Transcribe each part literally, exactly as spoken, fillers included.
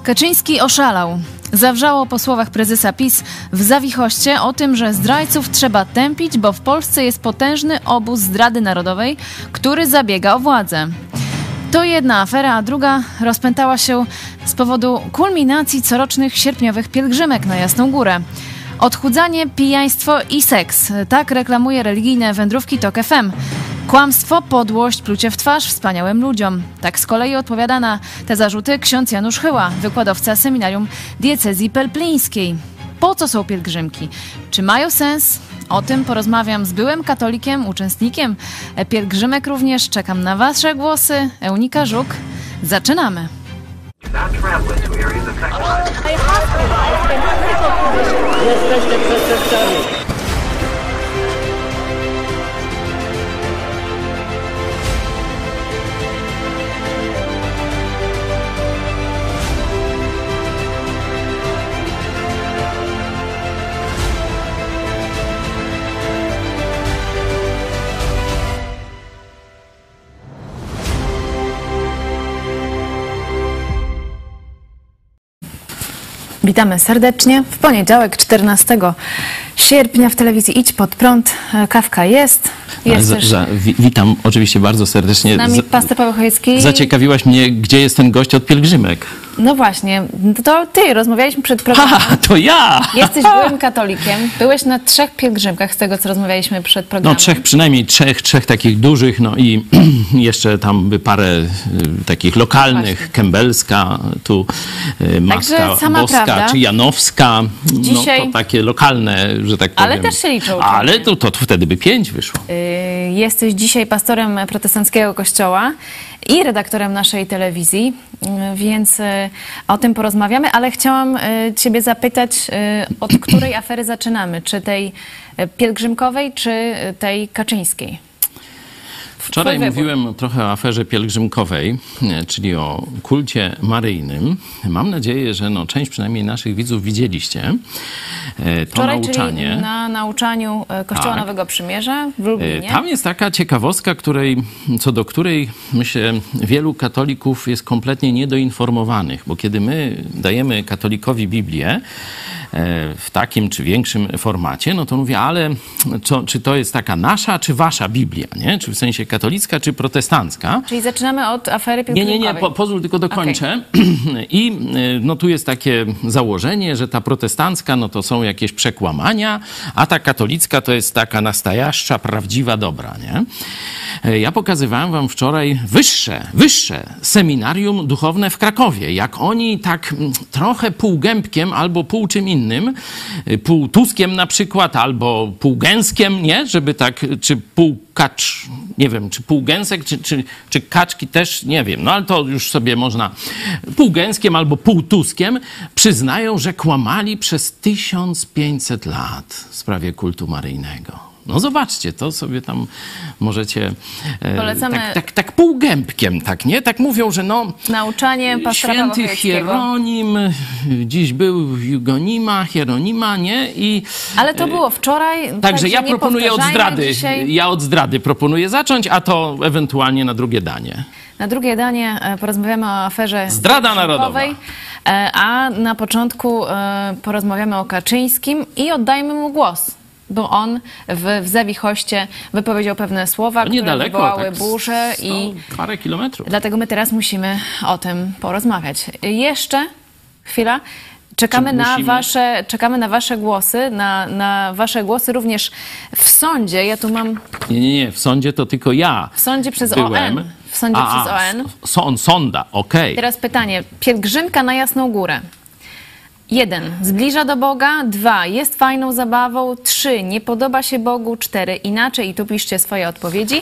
Kaczyński oszalał. Zawrzało po słowach prezesa PiS w Zawichoście o tym, że zdrajców trzeba tępić, bo w Polsce jest potężny obóz zdrady narodowej, który zabiega o władzę. To jedna afera, a druga rozpętała się z powodu kulminacji corocznych sierpniowych pielgrzymek na Jasną Górę. Odchudzanie, pijaństwo i seks. Tak reklamuje religijne wędrówki Tok F M. Kłamstwo, podłość, plucie w twarz wspaniałym ludziom. Tak z kolei odpowiada na te zarzuty ksiądz Janusz Chyła, wykładowca seminarium diecezji pelplińskiej. Po co są pielgrzymki? Czy mają sens? O tym porozmawiam z byłym katolikiem, uczestnikiem pielgrzymek również. Czekam na wasze głosy. Eunika Żuk. Zaczynamy. Jesteście przestępcami. Witamy serdecznie. W poniedziałek, czternastego sierpnia w telewizji Idź Pod Prąd. Kawka jest. jest za, też za, wi, witam oczywiście bardzo serdecznie. z nami pastor Paweł Chojecki. Zaciekawiłaś mnie, gdzie jest ten gość od pielgrzymek. No właśnie, to ty, rozmawialiśmy przed programem. Ha, to ja! Jesteś byłym katolikiem. Byłeś na trzech pielgrzymkach, z tego co rozmawialiśmy przed programem. No trzech, przynajmniej trzech, trzech takich dużych, no i jeszcze tam by parę y, takich lokalnych, Właśnie. Kębelska, tu y, Matka sama Boska, prawda. czy Janowska. Dzisiaj- No to takie lokalne, że tak powiem. Ale też się liczą. Ale to, to wtedy by pięć wyszło. Yy, Jesteś dzisiaj pastorem protestanckiego kościoła i redaktorem naszej telewizji, yy, więc yy, o tym porozmawiamy, ale chciałam yy, ciebie zapytać, yy, od której afery zaczynamy? Czy tej yy, pielgrzymkowej, czy yy, tej kaczyńskiej? Wczoraj Twój wybór. mówiłem trochę o aferze pielgrzymkowej, nie, czyli o kulcie maryjnym. Mam nadzieję, że no, część przynajmniej naszych widzów widzieliście e, to Wczoraj, nauczanie. czyli na nauczaniu yy, Kościoła Tak. Nowego Przymierza w E, Lublinie. Tam jest taka ciekawostka, której, co do której myślę wielu katolików jest kompletnie niedoinformowanych, bo kiedy my dajemy katolikowi Biblię e, w takim czy większym formacie, no to mówię, ale co, czy to jest taka nasza, czy wasza Biblia, nie? Czy w sensie katolicka, czy protestancka? Czyli zaczynamy od afery Nie, pielgrzymkowej. nie, nie, po, pozwól tylko dokończę. I y, no tu jest takie założenie, że ta protestancka no to są jakieś przekłamania, a ta katolicka to jest taka nastajaszcza, prawdziwa dobra, nie? Y, Ja pokazywałem wam wczoraj wyższe, wyższe seminarium duchowne w Krakowie. Jak oni tak mm, trochę półgębkiem albo pół czym innym, y, pół tuskiem na przykład, albo półgęskiem, nie? Żeby tak, czy pół kacz, nie wiem, czy półgęsek, czy, czy, czy kaczki też, nie wiem, no ale to już sobie można półgęskiem albo półtuskiem przyznają, że kłamali przez tysiąc pięćset lat w sprawie kultu maryjnego. No zobaczcie, to sobie tam możecie e, Polecamy- tak, tak, tak półgębkiem, tak, nie? Tak mówią, że no Nauczanie pastora Pawła święty Chojeckiego. Hieronim, dziś był Jugonima, Hieronima, nie? I Ale to było wczoraj. Także ja nie proponuję od powtarzajmy zdrady. Dzisiaj. Ja od zdrady proponuję zacząć, a to ewentualnie na drugie danie. Na drugie danie e, porozmawiamy o aferze Zdrada pielgrzymkowej, e, a na początku e, porozmawiamy o Kaczyńskim i oddajmy mu głos, bo on w, w Zawichoście wypowiedział pewne słowa, To które niedaleko, wywołały tak burzę sto i parę kilometrów. dlatego my teraz musimy o tym porozmawiać. Jeszcze chwila. Czekamy Czy na, musimy? wasze, czekamy na wasze głosy, na, na wasze głosy również w sądzie. Ja tu mam Nie, nie, nie, w sądzie to tylko ja w sądzie przez byłem. O N. W sądzie a, przez O N. a, Sąd, sonda, okej. Teraz pytanie. Pielgrzymka na Jasną Górę. Jeden. Zbliża do Boga. Dwa. Jest fajną zabawą. Trzy. Nie podoba się Bogu. Cztery. Inaczej. I tu piszcie swoje odpowiedzi.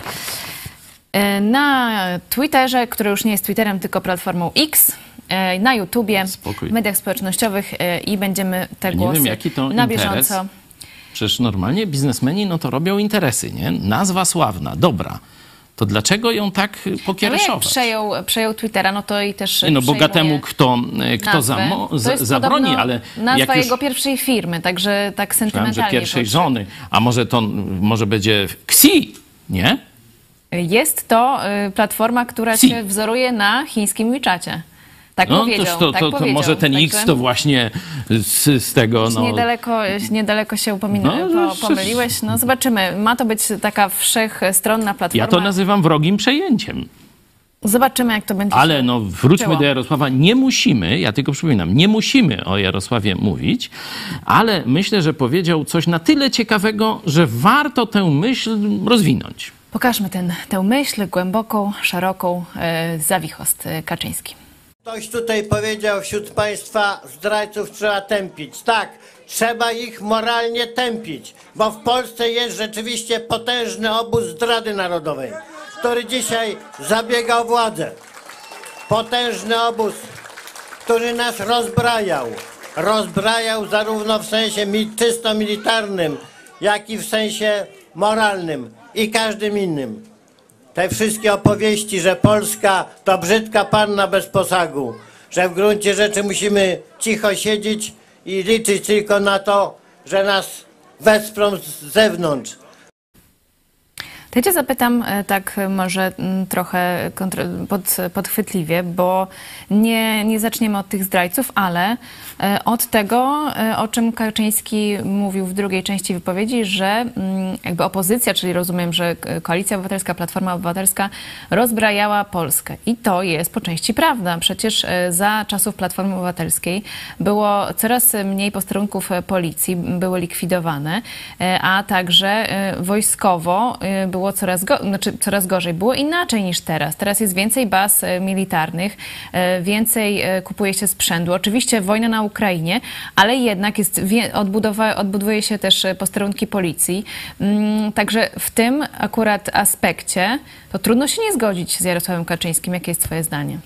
E, Na Twitterze, który już nie jest Twitterem, tylko platformą X, e, na YouTubie, Spokój. w mediach społecznościowych e, i będziemy te nie głosy wiem, jaki to na interes. bieżąco. Przecież normalnie biznesmeni no to robią interesy, nie? Nazwa sławna, dobra. To dlaczego ją tak No jak pokiereszować? przejął, przejął Twittera, no to i też Nie no, przejmuje bogatemu kto, kto nazwę. zamo, To za, jest zabroni, podobno ale nazwa jak już... jego pierwszej firmy, także tak Myślałem, sentymentalnie. że pierwszej to- żony, a może to może będzie Xi, nie? Jest to y, platforma, która Si. się wzoruje na chińskim WeChacie. Tak no, powiedział, to, to, tak to, to powiedział. może ten Także... X to właśnie z, z tego... No... Niedaleko, niedaleko się upomina, No, po, pomyliłeś. No zobaczymy. Ma to być taka wszechstronna platforma. Ja to nazywam wrogim przejęciem. Zobaczymy, jak to będzie. Ale no wróćmy było. do Jarosława. Nie musimy, ja tylko przypominam, nie musimy o Jarosławie mówić, ale myślę, że powiedział coś na tyle ciekawego, że warto tę myśl rozwinąć. Pokażmy ten, tę myśl głęboką, szeroką, e, zawichost e, Kaczyński. Ktoś tutaj powiedział wśród państwa, zdrajców trzeba tępić. Tak, trzeba ich moralnie tępić, bo w Polsce jest rzeczywiście potężny obóz zdrady narodowej, który dzisiaj zabiega o władzę. Potężny obóz, który nas rozbrajał. Rozbrajał zarówno w sensie czysto militarnym, jak i w sensie moralnym i każdym innym. Te wszystkie opowieści, że Polska to brzydka panna bez posagu, że w gruncie rzeczy musimy cicho siedzieć i liczyć tylko na to, że nas wesprą z zewnątrz. To ja cię zapytam tak może trochę pod, podchwytliwie, bo nie, nie zaczniemy od tych zdrajców, ale od tego, o czym Kaczyński mówił w drugiej części wypowiedzi, że jakby opozycja, czyli rozumiem, że Koalicja Obywatelska, Platforma Obywatelska rozbrajała Polskę. I to jest po części prawda. Przecież za czasów Platformy Obywatelskiej było coraz mniej posterunków policji, były likwidowane, a także wojskowo było coraz, go, znaczy coraz gorzej. Było inaczej niż teraz. Teraz jest więcej baz militarnych, więcej kupuje się sprzętu. Oczywiście wojna na Ukrainie, ale jednak jest, odbudowa, odbudowuje się też posterunki policji. Także w tym akurat aspekcie to trudno się nie zgodzić z Jarosławem Kaczyńskim. Jakie jest twoje zdanie?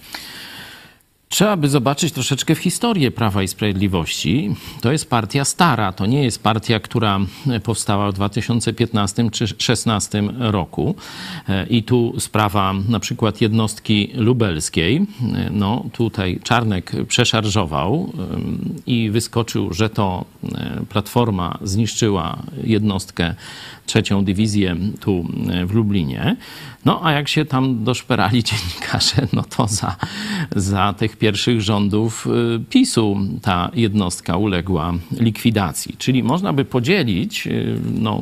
Trzeba by zobaczyć troszeczkę w historię Prawa i Sprawiedliwości. To jest partia stara, to nie jest partia, która powstała w dwa tysiące piętnastym czy dwa tysiące szesnastym roku. I tu sprawa na przykład jednostki lubelskiej. No tutaj Czarnek przeszarżował i wyskoczył, że to Platforma zniszczyła jednostkę, trzecią dywizję tu w Lublinie. No a jak się tam doszperali dziennikarze, no to za, za tych pierwszych rządów PiSu ta jednostka uległa likwidacji. Czyli można by podzielić no,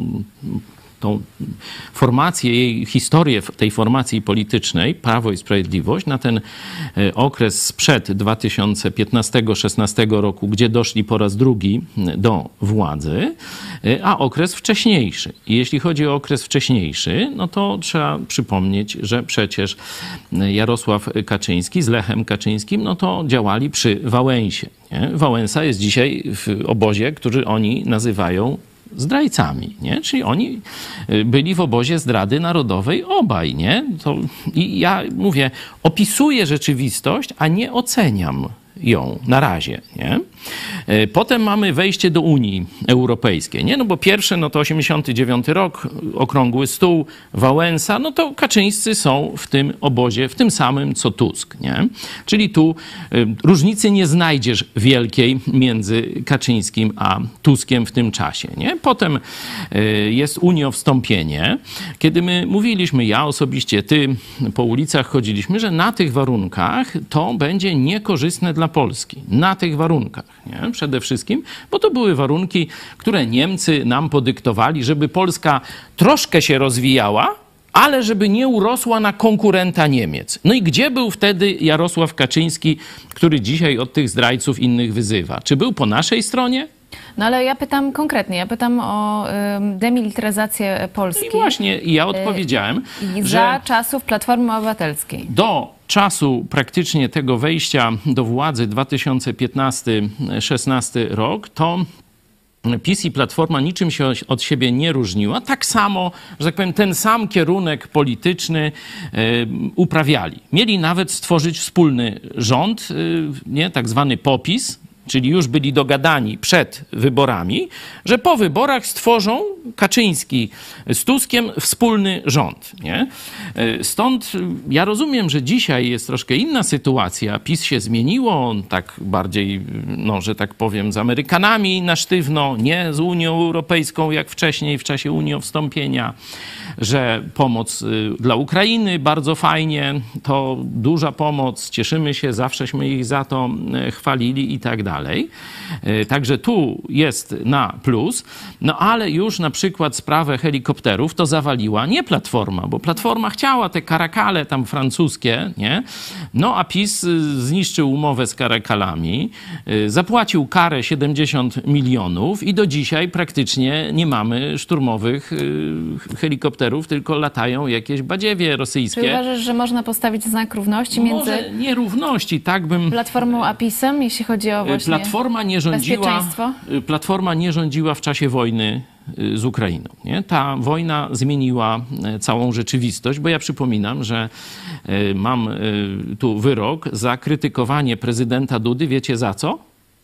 tą formację, jej historię tej formacji politycznej, Prawo i Sprawiedliwość, na ten okres sprzed dwa tysiące piętnastego szesnastego roku, gdzie doszli po raz drugi do władzy, a okres wcześniejszy. I jeśli chodzi o okres wcześniejszy, no to trzeba przypomnieć, że przecież Jarosław Kaczyński z Lechem Kaczyńskim, no to działali przy Wałęsie. Nie? Wałęsa jest dzisiaj w obozie, który oni nazywają zdrajcami, nie? Czyli oni byli w obozie zdrady narodowej obaj, nie? To, i ja mówię, opisuję rzeczywistość, a nie oceniam ją na razie, nie? Potem mamy wejście do Unii Europejskiej, nie? No bo pierwsze, no to osiemdziesiąty dziewiąty rok, okrągły stół, Wałęsa, no to Kaczyńscy są w tym obozie, w tym samym co Tusk, nie? Czyli tu y, różnicy nie znajdziesz wielkiej między Kaczyńskim a Tuskiem w tym czasie, nie? Potem y, jest uniowstąpienie, kiedy my mówiliśmy, ja osobiście, ty, po ulicach chodziliśmy, że na tych warunkach to będzie niekorzystne dla Polski. Na tych warunkach, nie? Przede wszystkim, bo to były warunki, które Niemcy nam podyktowali, żeby Polska troszkę się rozwijała, ale żeby nie urosła na konkurenta Niemiec. No i gdzie był wtedy Jarosław Kaczyński, który dzisiaj od tych zdrajców innych wyzywa? Czy był po naszej stronie? No ale ja pytam konkretnie, ja pytam o y, demilitaryzację Polski. I właśnie ja odpowiedziałem, y, że za czasów Platformy Obywatelskiej. Do czasu praktycznie tego wejścia do władzy dwa tysiące piętnasty szesnasty rok, to PiS i Platforma niczym się od siebie nie różniła. Tak samo, że tak powiem, ten sam kierunek polityczny y, uprawiali. Mieli nawet stworzyć wspólny rząd, y, nie, tak zwany popis, czyli już byli dogadani przed wyborami, że po wyborach stworzą Kaczyński z Tuskiem wspólny rząd. Nie? Stąd ja rozumiem, że dzisiaj jest troszkę inna sytuacja. PiS się zmieniło, on tak bardziej, no, że tak powiem, z Amerykanami na sztywno, nie z Unią Europejską jak wcześniej w czasie Unii wstąpienia, że pomoc dla Ukrainy bardzo fajnie, to duża pomoc, cieszymy się, zawsześmy ich za to chwalili i tak dalej. Także tu jest na plus, no ale już na przykład sprawę helikopterów to zawaliła nie Platforma, bo Platforma chciała te karakale tam francuskie, nie? No a PiS zniszczył umowę z karakalami, zapłacił karę siedemdziesiąt milionów i do dzisiaj praktycznie nie mamy szturmowych helikopterów, tylko latają jakieś badziewie rosyjskie. Czy uważasz, że można postawić znak równości między Może nierówności, tak bym... Platformą a PiS-em, jeśli chodzi o właśnie Platforma nie rządziła, Platforma nie rządziła w czasie wojny z Ukrainą. Nie? Ta wojna zmieniła całą rzeczywistość, bo ja przypominam, że mam tu wyrok za krytykowanie prezydenta Dudy, wiecie za co?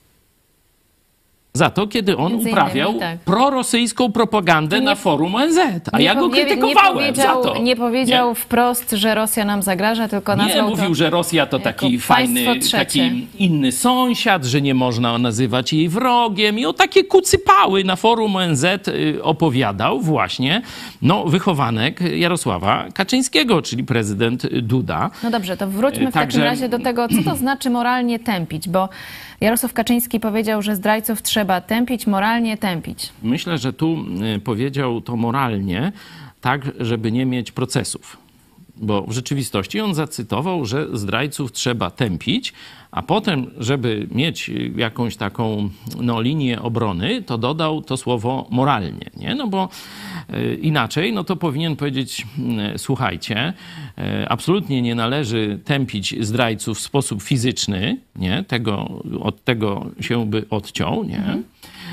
Za to, kiedy on Między uprawiał innymi, tak. prorosyjską propagandę nie, na forum O N Z, a nie ja go powie, krytykowałem nie powiedział, za to. Nie powiedział nie? wprost, że Rosja nam zagraża, tylko Nie nazwał mówił, to że Rosja to taki fajny, trzecie. taki inny sąsiad, że nie można nazywać jej wrogiem i o takie kucypały na forum O N Z opowiadał właśnie no, wychowanek Jarosława Kaczyńskiego, czyli prezydent Duda. No dobrze, to wróćmy w Także... takim razie do tego, co to znaczy moralnie tępić, bo Jarosław Kaczyński powiedział, że zdrajców trzeba tępić, moralnie tępić. Myślę, że tu powiedział to moralnie, tak, żeby nie mieć procesów. Bo w rzeczywistości on zacytował, że zdrajców trzeba tępić, a potem, żeby mieć jakąś taką no, linię obrony, to dodał to słowo moralnie. Nie? No bo y, inaczej, no to powinien powiedzieć, y, słuchajcie, y, absolutnie nie należy tępić zdrajców w sposób fizyczny, nie? Tego, od tego się by odciął, nie? Mhm.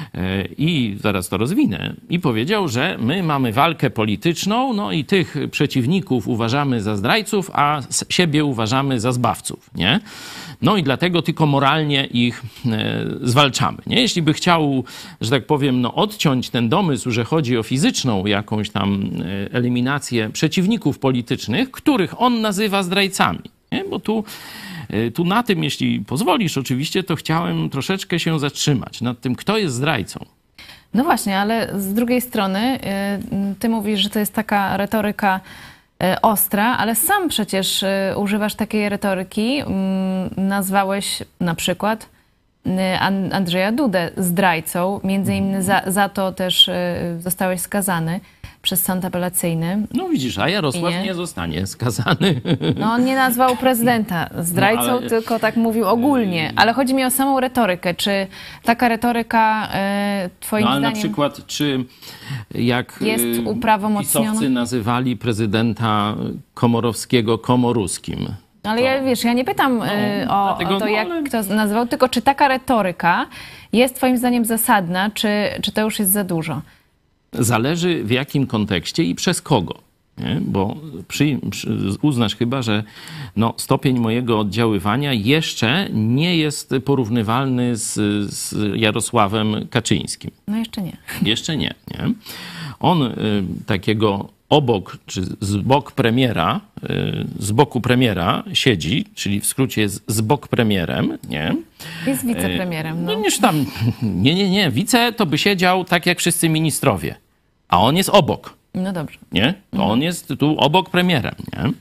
I zaraz to rozwinę. I powiedział, że my mamy walkę polityczną, no i tych przeciwników uważamy za zdrajców, a siebie uważamy za zbawców, nie? No i dlatego tylko moralnie ich e, zwalczamy, nie? Jeśli by chciał, że tak powiem, no odciąć ten domysł, że chodzi o fizyczną jakąś tam e, eliminację przeciwników politycznych, których on nazywa zdrajcami, nie? Bo tu Tu na tym, jeśli pozwolisz oczywiście, to chciałem troszeczkę się zatrzymać nad tym, kto jest zdrajcą. No właśnie, ale z drugiej strony ty mówisz, że to jest taka retoryka ostra, ale sam przecież używasz takiej retoryki. Nazwałeś na przykład Andrzeja Dudę zdrajcą. Między innymi za, za to też zostałeś skazany przez sąd apelacyjny. No widzisz, a Jarosław nie, nie zostanie skazany. No on nie nazwał prezydenta zdrajcą, no, ale... tylko tak mówił ogólnie. Ale chodzi mi o samą retorykę. Czy taka retoryka e, twoim no, ale zdaniem... na przykład, czy jak jest uprawomocniona? pisowcy nazywali prezydenta Komorowskiego komoruskim. Ale to... ja, wiesz, ja nie pytam no, o, dlatego, o to, jak no, ale... kto nazywał, tylko czy taka retoryka jest twoim zdaniem zasadna, czy, czy to już jest za dużo? Zależy w jakim kontekście i przez kogo. Nie? Bo przy, przy, uznasz chyba, że no, stopień mojego oddziaływania jeszcze nie jest porównywalny z, z Jarosławem Kaczyńskim. No jeszcze nie. Jeszcze nie. nie? On y, takiego obok, czy z bok premiera, y, z boku premiera siedzi, czyli w skrócie jest z bok premierem, nie? Jest wicepremierem, no. no niż tam, nie, nie, nie. Wice to by siedział tak jak wszyscy ministrowie, a on jest obok. No dobrze. Nie? To mhm. on jest tu obok premierem, nie?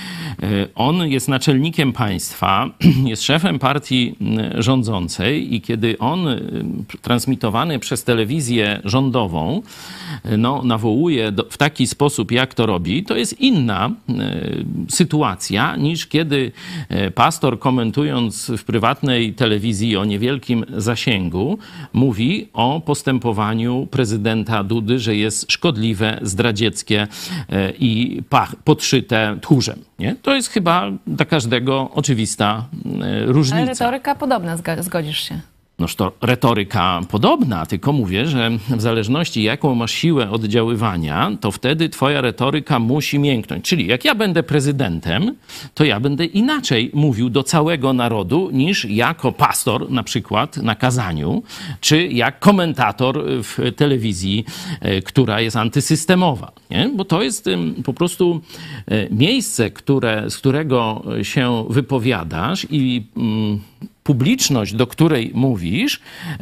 On jest naczelnikiem państwa, jest szefem partii rządzącej i kiedy on transmitowany przez telewizję rządową no, nawołuje do, w taki sposób, jak to robi, to jest inna y, sytuacja niż kiedy pastor komentując w prywatnej telewizji o niewielkim zasięgu mówi o postępowaniu prezydenta Dudy, że jest szkodliwe, zdradzieckie y, i pach, podszyte tchórzem. Nie? To jest chyba dla każdego oczywista różnica. Ale retoryka podobna, zgodzisz się? Noż to retoryka podobna, tylko mówię, że w zależności jaką masz siłę oddziaływania, to wtedy twoja retoryka musi mięknąć. Czyli jak ja będę prezydentem, to ja będę inaczej mówił do całego narodu niż jako pastor na przykład na kazaniu, czy jak komentator w telewizji, która jest antysystemowa. Nie? Bo to jest po prostu miejsce, które, z którego się wypowiadasz i publiczność, do której mówisz,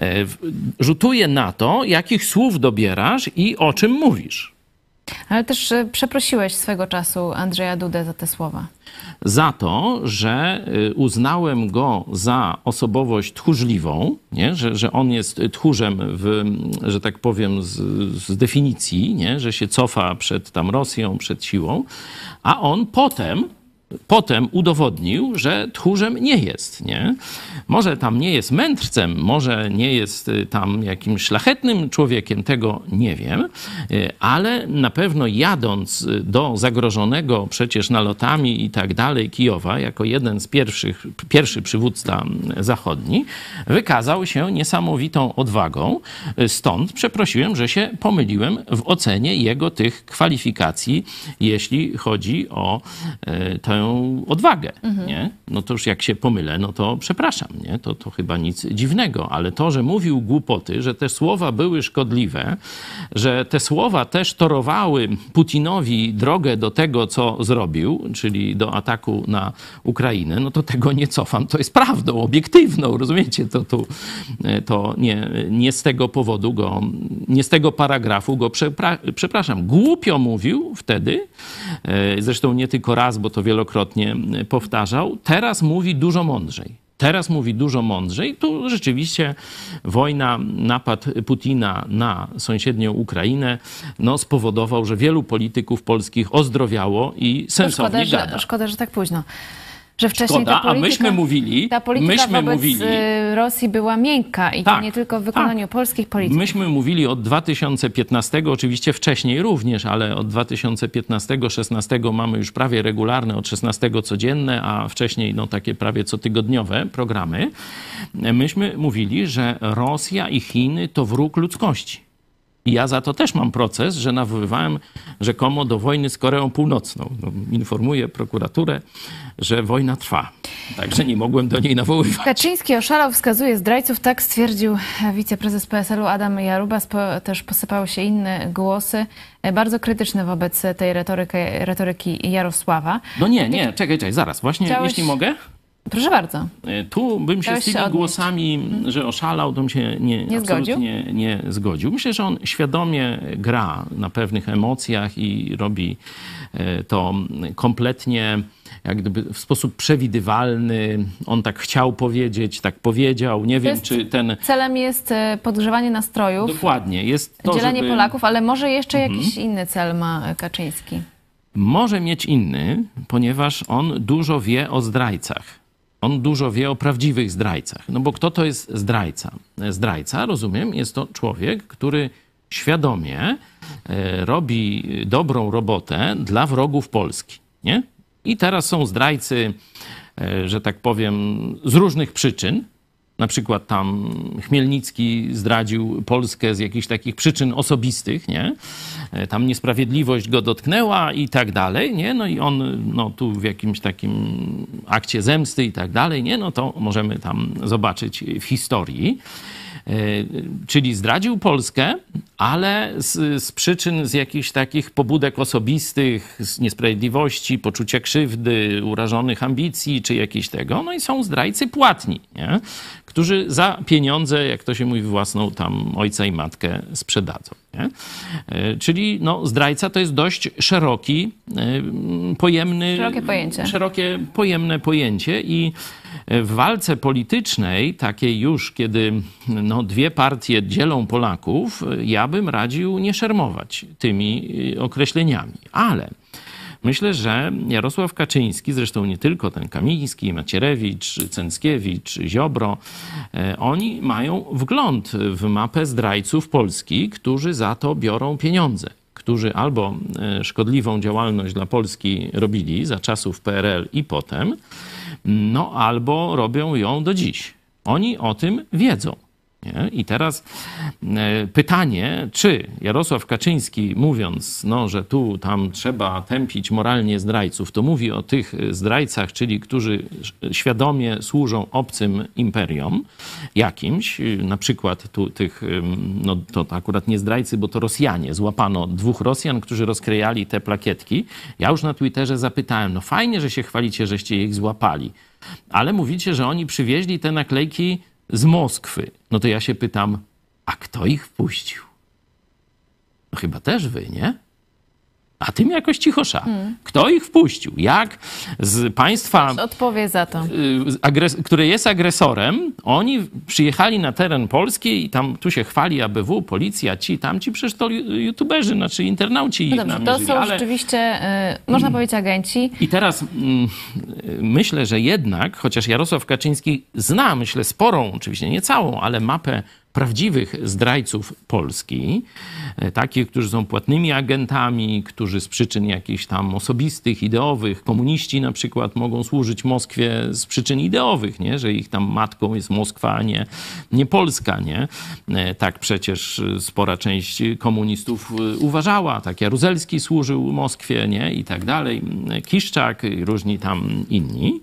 rzutuje na to, jakich słów dobierasz i o czym mówisz. Ale też przeprosiłeś swego czasu Andrzeja Dudę za te słowa. Za to, że uznałem go za osobowość tchórzliwą, nie? Że, że on jest tchórzem, w, że tak powiem, z, z definicji, nie? Że się cofa przed tam Rosją, przed siłą, a on potem Potem udowodnił, że tchórzem nie jest, nie? Może tam nie jest mędrcem, może nie jest tam jakimś szlachetnym człowiekiem, tego nie wiem, ale na pewno jadąc do zagrożonego przecież nalotami i tak dalej Kijowa, jako jeden z pierwszych, pierwszy przywódca zachodni, wykazał się niesamowitą odwagą. Stąd przeprosiłem, że się pomyliłem w ocenie jego tych kwalifikacji, jeśli chodzi o tę odwagę, mhm. nie? No to już jak się pomylę, no to przepraszam, nie? To, to chyba nic dziwnego, ale to, że mówił głupoty, że te słowa były szkodliwe, że te słowa też torowały Putinowi drogę do tego, co zrobił, czyli do ataku na Ukrainę, no to tego nie cofam. To jest prawdą obiektywną, rozumiecie? To, to, to nie, nie z tego powodu go, nie z tego paragrafu go przepra przepraszam. Głupio mówił wtedy, zresztą nie tylko raz, bo to wielokrotnie powtarzał, teraz mówi dużo mądrzej. Teraz mówi dużo mądrzej. Tu rzeczywiście wojna, napad Putina na sąsiednią Ukrainę no, spowodował, że wielu polityków polskich ozdrowiało i sensownie szkoda, gada. Że, szkoda, że tak późno. Że wcześniej Szkoda, ta polityka, a myśmy mówili, ta polityka myśmy wobec mówili, Rosji była miękka i tak, to nie tylko w wykonaniu tak. polskich polityków. Myśmy mówili od dwa tysiące piętnastego, oczywiście wcześniej również, ale od dwa tysiące piętnastego szesnastego mamy już prawie regularne, od szesnastego codzienne, a wcześniej no, takie prawie cotygodniowe programy. Myśmy mówili, że Rosja i Chiny to wróg ludzkości. I ja za to też mam proces, że nawoływałem rzekomo do wojny z Koreą Północną. No, informuję prokuraturę, że wojna trwa. Także nie mogłem do niej nawoływać. Kaczyński oszalał, wskazuje zdrajców. Tak stwierdził wiceprezes P S L u Adam Jaruba. Spo, też posypały się inne głosy, bardzo krytyczne wobec tej retoryki, retoryki Jarosława. No nie, nie, czekaj, czekaj, zaraz. Właśnie, Chciałeś... jeśli mogę... Proszę bardzo. Tu bym się Chciałeś z tymi się głosami, że oszalał, to bym się nie, Nie absolutnie zgodził? nie zgodził. Myślę, że on świadomie gra na pewnych emocjach i robi to kompletnie jak gdyby w sposób przewidywalny. On tak chciał powiedzieć, tak powiedział. Nie wiem, jest, czy ten... Celem jest podgrzewanie nastrojów. Dokładnie. Jest to, dzielenie żeby... Polaków, ale może jeszcze mhm. jakiś inny cel ma Kaczyński? Może mieć inny, ponieważ on dużo wie o zdrajcach. On dużo wie o prawdziwych zdrajcach. No bo kto to jest zdrajca? Zdrajca, rozumiem, jest to człowiek, który świadomie robi dobrą robotę dla wrogów Polski. Nie? I teraz są zdrajcy, że tak powiem, z różnych przyczyn. Na przykład tam Chmielnicki zdradził Polskę z jakichś takich przyczyn osobistych, nie? Tam niesprawiedliwość go dotknęła i tak dalej, nie? No i on no, tu w jakimś takim akcie zemsty i tak dalej, nie? No to możemy tam zobaczyć w historii. Czyli zdradził Polskę, ale z, z przyczyn, z jakichś takich pobudek osobistych, z niesprawiedliwości, poczucia krzywdy, urażonych ambicji, czy jakiś tego. No i są zdrajcy płatni, nie? Którzy za pieniądze, jak to się mówi, własną tam ojca i matkę sprzedadzą. Nie? Czyli no, zdrajca to jest dość szeroki, pojemny... Szerokie pojęcie. Szerokie, pojemne pojęcie i w walce politycznej, takiej już, kiedy no, dwie partie dzielą Polaków, ja bym radził nie szermować tymi określeniami. Ale myślę, że Jarosław Kaczyński, zresztą nie tylko ten Kamiński, Macierewicz, Cęckiewicz, Ziobro, oni mają wgląd w mapę zdrajców Polski, którzy za to biorą pieniądze. Którzy albo szkodliwą działalność dla Polski robili za czasów P R L i potem, no albo robią ją do dziś. Oni o tym wiedzą. Nie? I teraz e, pytanie, czy Jarosław Kaczyński, mówiąc, no, że tu tam trzeba tępić moralnie zdrajców, to mówi o tych zdrajcach, czyli którzy świadomie służą obcym imperiom jakimś, na przykład tu tych, no to akurat nie zdrajcy, bo to Rosjanie. Złapano dwóch Rosjan, którzy rozkrejali te plakietki. Ja już na Twitterze zapytałem, no fajnie, że się chwalicie, żeście ich złapali, ale mówicie, że oni przywieźli te naklejki z Moskwy. No to ja się pytam, a kto ich wpuścił? No chyba też wy, nie? A tym jakoś cichosza. Hmm. Kto ich wpuścił? Jak z państwa, odpowie za to, agres- które jest agresorem, oni przyjechali na teren Polski i tam tu się chwali A B W, policja, ci, tamci, przecież to youtuberzy, znaczy internauci ich no dobrze, to są ale... rzeczywiście, y, można powiedzieć, agenci. I teraz y, myślę, że jednak, chociaż Jarosław Kaczyński zna, myślę, sporą, oczywiście nie całą, ale mapę prawdziwych zdrajców Polski, takich, którzy są płatnymi agentami, którzy z przyczyn jakichś tam osobistych, ideowych, komuniści na przykład mogą służyć Moskwie z przyczyn ideowych, nie? Że ich tam matką jest Moskwa, a nie, nie Polska, nie? Tak przecież spora część komunistów uważała, tak Jaruzelski służył Moskwie, nie? I tak dalej, Kiszczak i różni tam inni.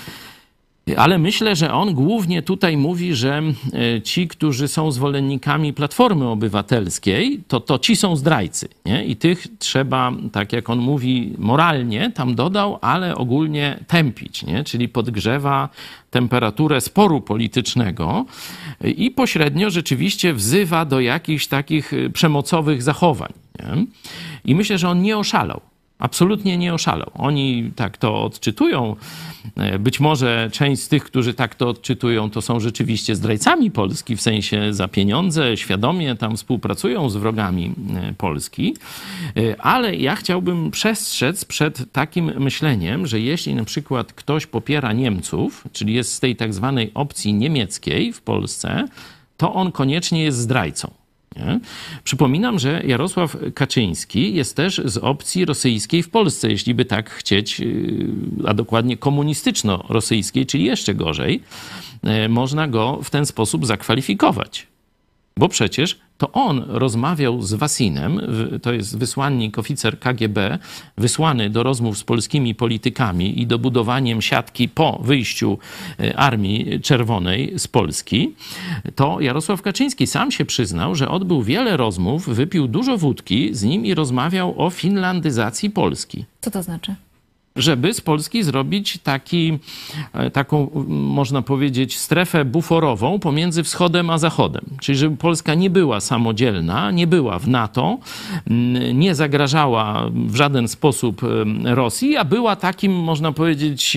Ale myślę, że on głównie tutaj mówi, że ci, którzy są zwolennikami Platformy Obywatelskiej, to, to ci są zdrajcy. Nie? I tych trzeba, tak jak on mówi, moralnie tam dodał, ale ogólnie tępić. Nie? Czyli podgrzewa temperaturę sporu politycznego i pośrednio rzeczywiście wzywa do jakichś takich przemocowych zachowań. Nie? I myślę, że on nie oszalał. Absolutnie nie oszalał. Oni tak to odczytują. Być może część z tych, którzy tak to odczytują, to są rzeczywiście zdrajcami Polski, w sensie za pieniądze, świadomie tam współpracują z wrogami Polski. Ale ja chciałbym przestrzec przed takim myśleniem, że jeśli na przykład ktoś popiera Niemców, czyli jest z tej tak zwanej opcji niemieckiej w Polsce, to on koniecznie jest zdrajcą. Nie? Przypominam, że Jarosław Kaczyński jest też z opcji rosyjskiej w Polsce, jeśli by tak chcieć, a dokładnie komunistyczno-rosyjskiej, czyli jeszcze gorzej, można go w ten sposób zakwalifikować. Bo przecież to on rozmawiał z Wasinem, to jest wysłannik, oficer K G B, wysłany do rozmów z polskimi politykami i do budowaniem siatki po wyjściu Armii Czerwonej z Polski. To Jarosław Kaczyński sam się przyznał, że odbył wiele rozmów, wypił dużo wódki z nim i rozmawiał o finlandyzacji Polski. Co to znaczy? Żeby z Polski zrobić taki, taką, można powiedzieć, strefę buforową pomiędzy wschodem a zachodem. Czyli żeby Polska nie była samodzielna, nie była w NATO, nie zagrażała w żaden sposób Rosji, a była takim, można powiedzieć,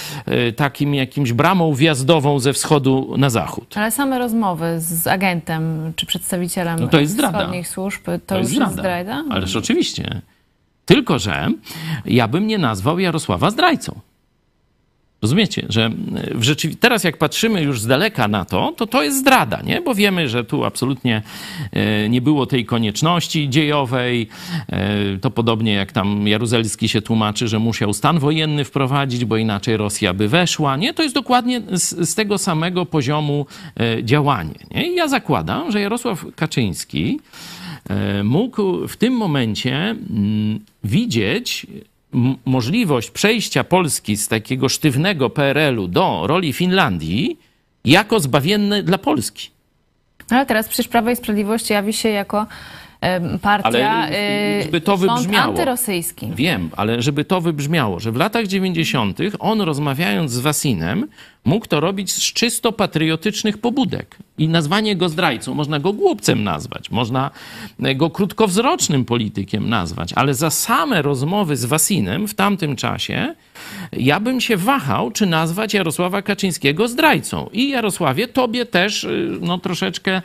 takim jakimś bramą wjazdową ze wschodu na zachód. Ale same rozmowy z agentem czy przedstawicielem no to jest zdrada. wschodnich służb, to, to już jest jest zdrada. zdrada? Ależ oczywiście. Tylko że ja bym nie nazwał Jarosława zdrajcą. Rozumiecie, że w rzeczywi- teraz jak patrzymy już z daleka na to, to to jest zdrada, nie? Bo wiemy, że tu absolutnie nie było tej konieczności dziejowej. To podobnie jak tam Jaruzelski się tłumaczy, że musiał stan wojenny wprowadzić, bo inaczej Rosja by weszła, nie? To jest dokładnie z, z tego samego poziomu działanie, nie? I ja zakładam, że Jarosław Kaczyński mógł w tym momencie widzieć możliwość przejścia Polski z takiego sztywnego P R L u do roli Finlandii jako zbawienne dla Polski. Ale teraz przecież Prawo i Sprawiedliwość jawi się jako partia, ale żeby to wybrzmiało, antyrosyjski. Wiem, ale żeby to wybrzmiało, że w latach dziewięćdziesiątych on, rozmawiając z Wasinem, mógł to robić z czysto patriotycznych pobudek. I nazwanie go zdrajcą, można go głupcem nazwać, można go krótkowzrocznym politykiem nazwać, ale za same rozmowy z Wasinem w tamtym czasie ja bym się wahał, czy nazwać Jarosława Kaczyńskiego zdrajcą. I Jarosławie, tobie też no, troszeczkę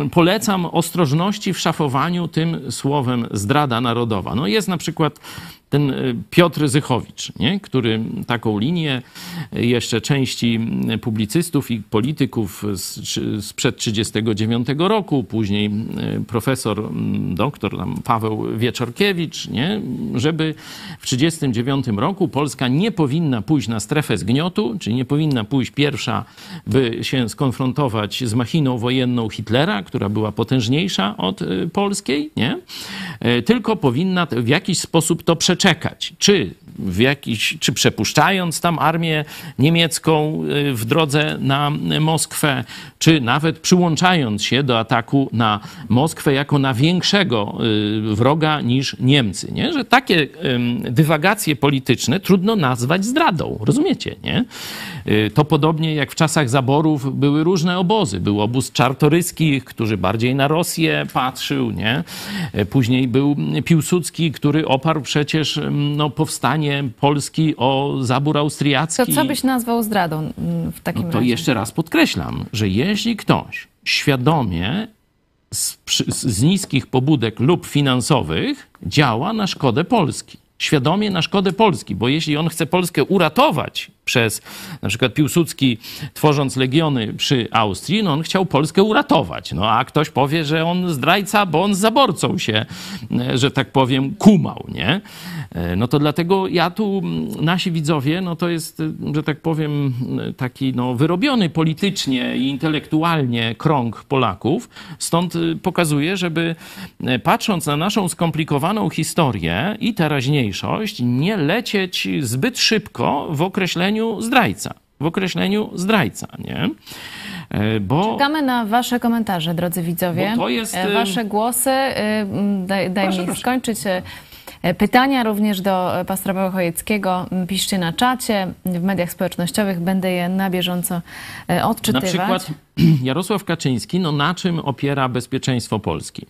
polecam ostrożności w szafowaniu tym słowem zdrada narodowa. No jest na przykład ten Piotr Zychowicz, nie? Który taką linię jeszcze części publicystów i polityków sprzed trzydziestego dziewiątego roku, później profesor, doktor tam Paweł Wieczorkiewicz, nie? Żeby w trzydziestym dziewiątym roku Polska nie powinna pójść na strefę zgniotu, czyli nie powinna pójść pierwsza, by się skonfrontować z machiną wojenną Hitlera, która była potężniejsza od polskiej, nie? Tylko powinna w jakiś sposób to przeczekać. Czy w jakiś, czy przepuszczając tam armię niemiecką w drodze na Moskwę, czy nawet przyłączając się do ataku na Moskwę jako na większego wroga niż Niemcy, nie? Że takie dywagacje polityczne trudno nazwać zdradą, rozumiecie, nie? To podobnie jak w czasach zaborów były różne obozy. Był obóz Czartoryskich, który bardziej na Rosję patrzył, nie? Później był Piłsudski, który oparł przecież no, powstanie Polski o zabór austriacki. To co byś nazwał zdradą w takim no to razie? jeszcze raz podkreślam, że jeśli ktoś świadomie z, z niskich pobudek lub finansowych działa na szkodę Polski, świadomie na szkodę Polski, bo jeśli on chce Polskę uratować przez, na przykład Piłsudski tworząc legiony przy Austrii, no on chciał Polskę uratować. No a ktoś powie, że on zdrajca, bo on z zaborcą się, że tak powiem, kumał, nie? No to dlatego ja tu, nasi widzowie, no to jest, że tak powiem, taki no, wyrobiony politycznie i intelektualnie krąg Polaków. Stąd pokazuję, żeby patrząc na naszą skomplikowaną historię i teraźniejszość, nie lecieć zbyt szybko w określeniu zdrajca. W określeniu zdrajca, nie? Bo, Czekamy na wasze komentarze, drodzy widzowie. Bo to jest... Wasze głosy. Daj, daj proszę, mi proszę. skończyć. Pytania również do pastora Pawła Chojeckiego piszcie na czacie, w mediach społecznościowych. Będę je na bieżąco odczytywać. Na przykład Jarosław Kaczyński, no na czym opiera bezpieczeństwo Polski?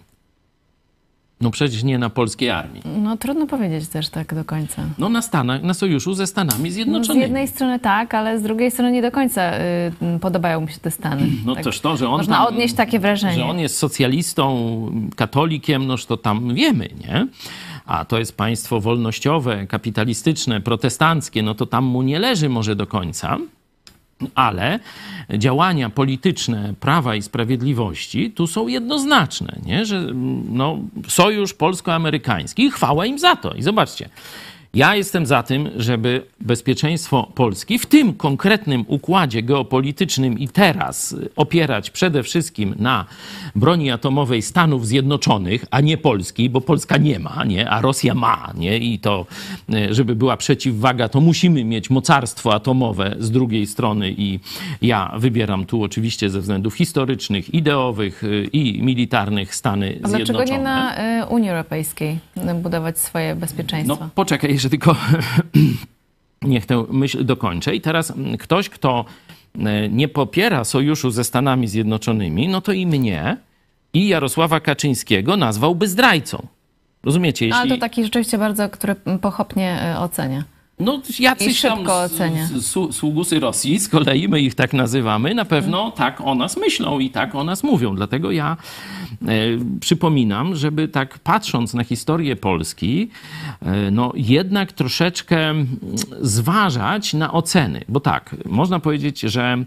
No przecież nie na polskiej armii. No trudno powiedzieć też tak do końca. No na Stanach, na sojuszu ze Stanami No, Zjednoczonymi. z jednej strony tak, ale z drugiej strony nie do końca y, podobają mi się te Stany. No tak, też to, że on można tam, odnieść takie wrażenie. że on jest socjalistą, katolikiem, noż to tam wiemy, nie? A to jest państwo wolnościowe, kapitalistyczne, protestanckie, no to tam mu nie leży może do końca. Ale działania polityczne Prawa i Sprawiedliwości tu są jednoznaczne, nie? Że no, sojusz polsko-amerykański, chwała im za to. I zobaczcie, ja jestem za tym, żeby bezpieczeństwo Polski w tym konkretnym układzie geopolitycznym i teraz opierać przede wszystkim na broni atomowej Stanów Zjednoczonych, a nie Polski, bo Polska nie ma, nie? A Rosja ma, nie? I to, żeby była przeciwwaga, to musimy mieć mocarstwo atomowe z drugiej strony i ja wybieram tu oczywiście ze względów historycznych, ideowych i militarnych Stany A Zjednoczone. dlaczego nie na y, Unii Europejskiej budować swoje bezpieczeństwo? No poczekaj, jeszcze tylko niech tę myśl dokończę. I teraz ktoś, kto nie popiera sojuszu ze Stanami Zjednoczonymi, no to i mnie, i Jarosława Kaczyńskiego nazwałby zdrajcą. Rozumiecie? Jeśli... Ale to taki rzeczywiście bardzo, który pochopnie y, ocenia. No jacyś I tam szybko s- ocenia. s- s- sługusy Rosji, z kolei my ich tak nazywamy, na pewno tak o nas myślą i tak o nas mówią. Dlatego ja e, przypominam, żeby tak patrząc na historię Polski, e, no jednak troszeczkę mm, zważać na oceny. Bo tak, można powiedzieć, że e,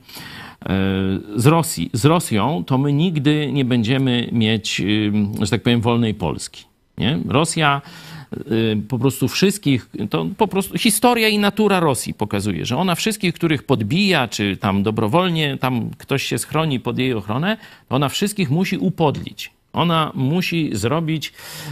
z Rosji, z Rosją to my nigdy nie będziemy mieć, e, że tak powiem, wolnej Polski. Nie? Rosja po prostu wszystkich, to po prostu historia i natura Rosji pokazuje, że ona wszystkich, których podbija, czy tam dobrowolnie tam ktoś się schroni pod jej ochronę, to ona wszystkich musi upodlić. Ona musi zrobić,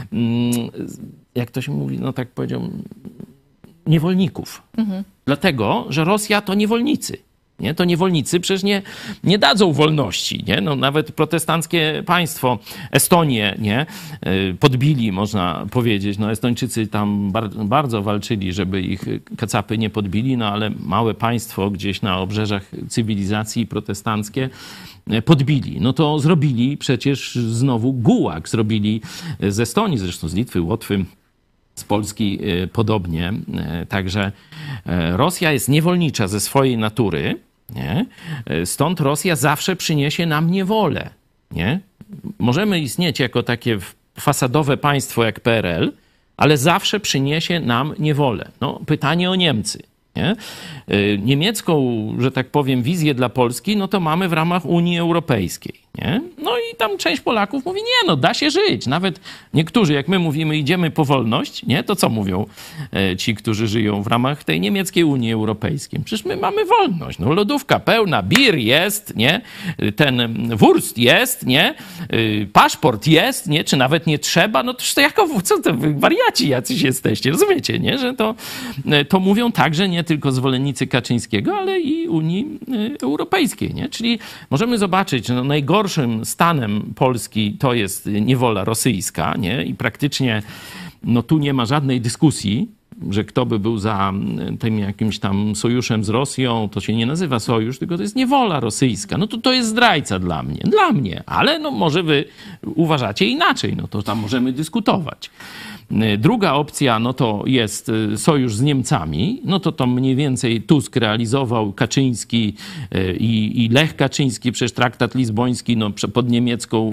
jak to się mówi, no tak powiedział, niewolników. Mhm. Dlatego, że Rosja to niewolnicy. Nie? To niewolnicy przecież nie, nie dadzą wolności. Nie? No, nawet protestanckie państwo, Estonię, nie? Podbili, można powiedzieć. No, Estończycy tam bar bardzo walczyli, żeby ich kacapy nie podbili, no ale małe państwo gdzieś na obrzeżach cywilizacji protestanckie podbili. No to zrobili przecież znowu gułag. Zrobili z Estonii, zresztą z Litwy, Łotwy, z Polski podobnie. Także Rosja jest niewolnicza ze swojej natury. Nie? Stąd Rosja zawsze przyniesie nam niewolę. Nie? Możemy istnieć jako takie fasadowe państwo jak P R L, ale zawsze przyniesie nam niewolę. No, pytanie o Niemcy. Nie? Niemiecką, że tak powiem, wizję dla Polski, no to mamy w ramach Unii Europejskiej. Nie? No i tam część Polaków mówi, nie no, da się żyć. Nawet niektórzy, jak my mówimy, idziemy po wolność, nie? To co mówią ci, którzy żyją w ramach tej niemieckiej Unii Europejskiej? Przecież my mamy wolność. No, lodówka pełna, bir jest, nie? Ten wurst jest, nie? Paszport jest, nie? Czy nawet nie trzeba? No to jako, co to wy wariaci jacyś jesteście, rozumiecie, nie? Że to, to mówią także nie tylko zwolennicy Kaczyńskiego, ale i Unii Europejskiej, nie? Czyli możemy zobaczyć, że no najgorszym stanem Polski to jest niewola rosyjska, nie? I praktycznie no tu nie ma żadnej dyskusji, że kto by był za tym jakimś tam sojuszem z Rosją, to się nie nazywa sojusz, tylko to jest niewola rosyjska. No to to jest zdrajca dla mnie. Dla mnie. Ale no może wy uważacie inaczej. No to tam możemy dyskutować. Druga opcja, no to jest sojusz z Niemcami. No to to mniej więcej Tusk realizował, Kaczyński i, i Lech Kaczyński, przecież traktat lizboński no, pod niemiecką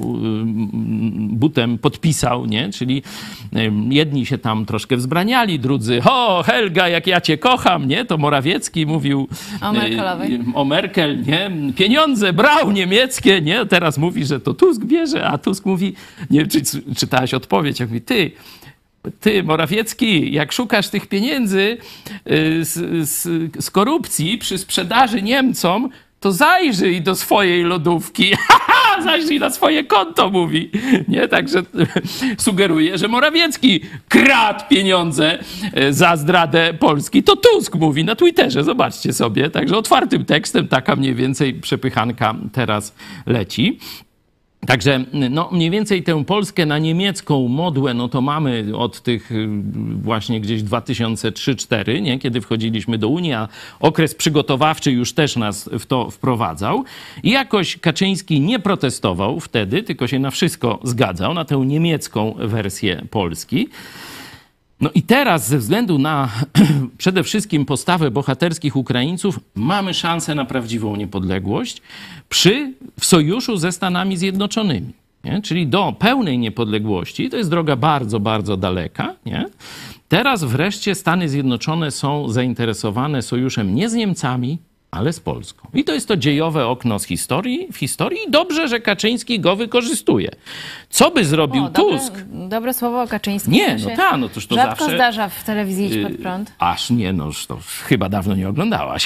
butem podpisał, nie? Czyli jedni się tam troszkę wzbraniali, drudzy, o Helga, jak ja cię kocham, nie? To Morawiecki mówił o Merkelowej. O Merkel, nie? Pieniądze brał niemieckie, nie? Teraz mówi, że to Tusk bierze, a Tusk mówi, nie wiem, czy czytałaś odpowiedź, jak mówi, ty, Ty, Morawiecki, jak szukasz tych pieniędzy z, z, z korupcji przy sprzedaży Niemcom, to zajrzyj do swojej lodówki. Zajrzyj na swoje konto, mówi. Nie, także sugeruje, że Morawiecki kradł pieniądze za zdradę Polski. To Tusk mówi na Twitterze, zobaczcie sobie. Także otwartym tekstem taka mniej więcej przepychanka teraz leci. Także no, mniej więcej tę Polskę na niemiecką modłę, no to mamy od tych właśnie gdzieś dwa tysiące trzy cztery, nie? Kiedy wchodziliśmy do Unii, a okres przygotowawczy już też nas w to wprowadzał. I jakoś Kaczyński nie protestował wtedy, tylko się na wszystko zgadzał, na tę niemiecką wersję Polski. No i teraz ze względu na przede wszystkim postawę bohaterskich Ukraińców mamy szansę na prawdziwą niepodległość przy, w sojuszu ze Stanami Zjednoczonymi. Nie? Czyli do pełnej niepodległości to jest droga bardzo, bardzo daleka. Nie? Teraz wreszcie Stany Zjednoczone są zainteresowane sojuszem nie z Niemcami, ale z Polską. I to jest to dziejowe okno z historii, w historii i dobrze, że Kaczyński go wykorzystuje. Co by zrobił o, dobre, Tusk? Dobre słowo o Kaczyńskim. Nie, no tak, no toż to rzadko zawsze... zdarza w telewizji Idź Pod Prąd. Aż nie, no to chyba dawno nie oglądałaś.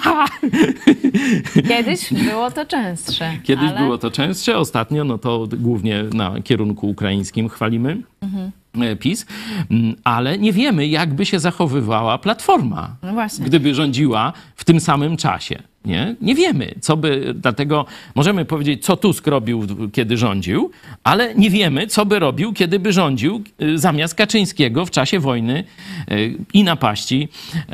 Kiedyś było to częstsze. Kiedyś ale... było to częstsze, ostatnio no to głównie na kierunku ukraińskim chwalimy. Mhm. PiS, ale nie wiemy, jak by się zachowywała Platforma, no właśnie, gdyby rządziła w tym samym czasie. Nie? Nie wiemy, co by, dlatego możemy powiedzieć, co Tusk robił, kiedy rządził, ale nie wiemy, co by robił, kiedy by rządził zamiast Kaczyńskiego w czasie wojny i napaści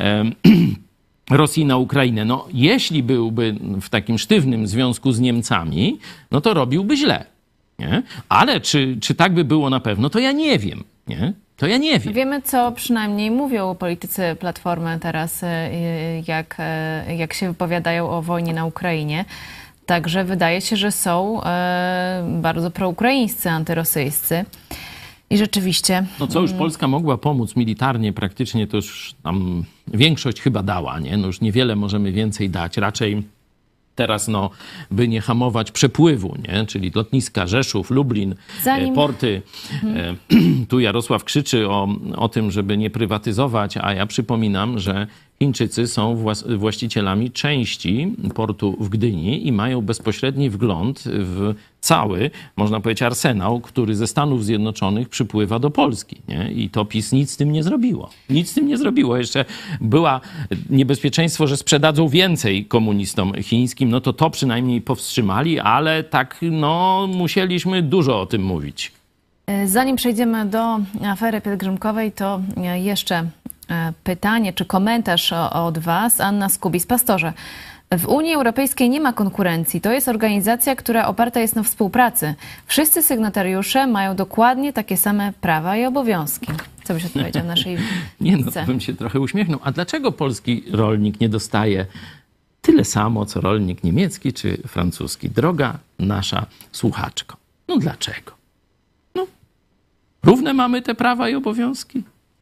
Rosji na Ukrainę. No, jeśli byłby w takim sztywnym związku z Niemcami, no to robiłby źle. Nie? Ale czy, czy tak by było na pewno, to ja nie wiem. Nie? To ja nie wiem. Wiemy, co przynajmniej mówią politycy Platformy teraz, jak, jak się wypowiadają o wojnie na Ukrainie. Także wydaje się, że są bardzo proukraińscy, antyrosyjscy. I rzeczywiście... No co już Polska mogła pomóc militarnie praktycznie, to już tam większość chyba dała. Nie? No już niewiele możemy więcej dać. Raczej teraz, no, by nie hamować przepływu, nie? Czyli lotniska Rzeszów, Lublin, Zanim... porty. Mhm. Tu Jarosław krzyczy o, o tym, żeby nie prywatyzować, a ja przypominam, że Chińczycy są włas- właścicielami części portu w Gdyni i mają bezpośredni wgląd w cały, można powiedzieć, arsenał, który ze Stanów Zjednoczonych przypływa do Polski. Nie? I to PiS nic z tym nie zrobiło. Nic z tym nie zrobiło. Jeszcze była niebezpieczeństwo, że sprzedadzą więcej komunistom chińskim. No to to przynajmniej powstrzymali, ale tak no musieliśmy dużo o tym mówić. Zanim przejdziemy do afery pielgrzymkowej, to jeszcze pytanie czy komentarz od was. Anna Skubis-Pastorze. W Unii Europejskiej nie ma konkurencji. To jest organizacja, która oparta jest na współpracy. Wszyscy sygnatariusze mają dokładnie takie same prawa i obowiązki. Co byś odpowiedział naszej Nie no, to bym się trochę uśmiechnął. A dlaczego polski rolnik nie dostaje tyle samo, co rolnik niemiecki czy francuski? Droga nasza słuchaczko. No dlaczego? No, równe mamy te prawa i obowiązki.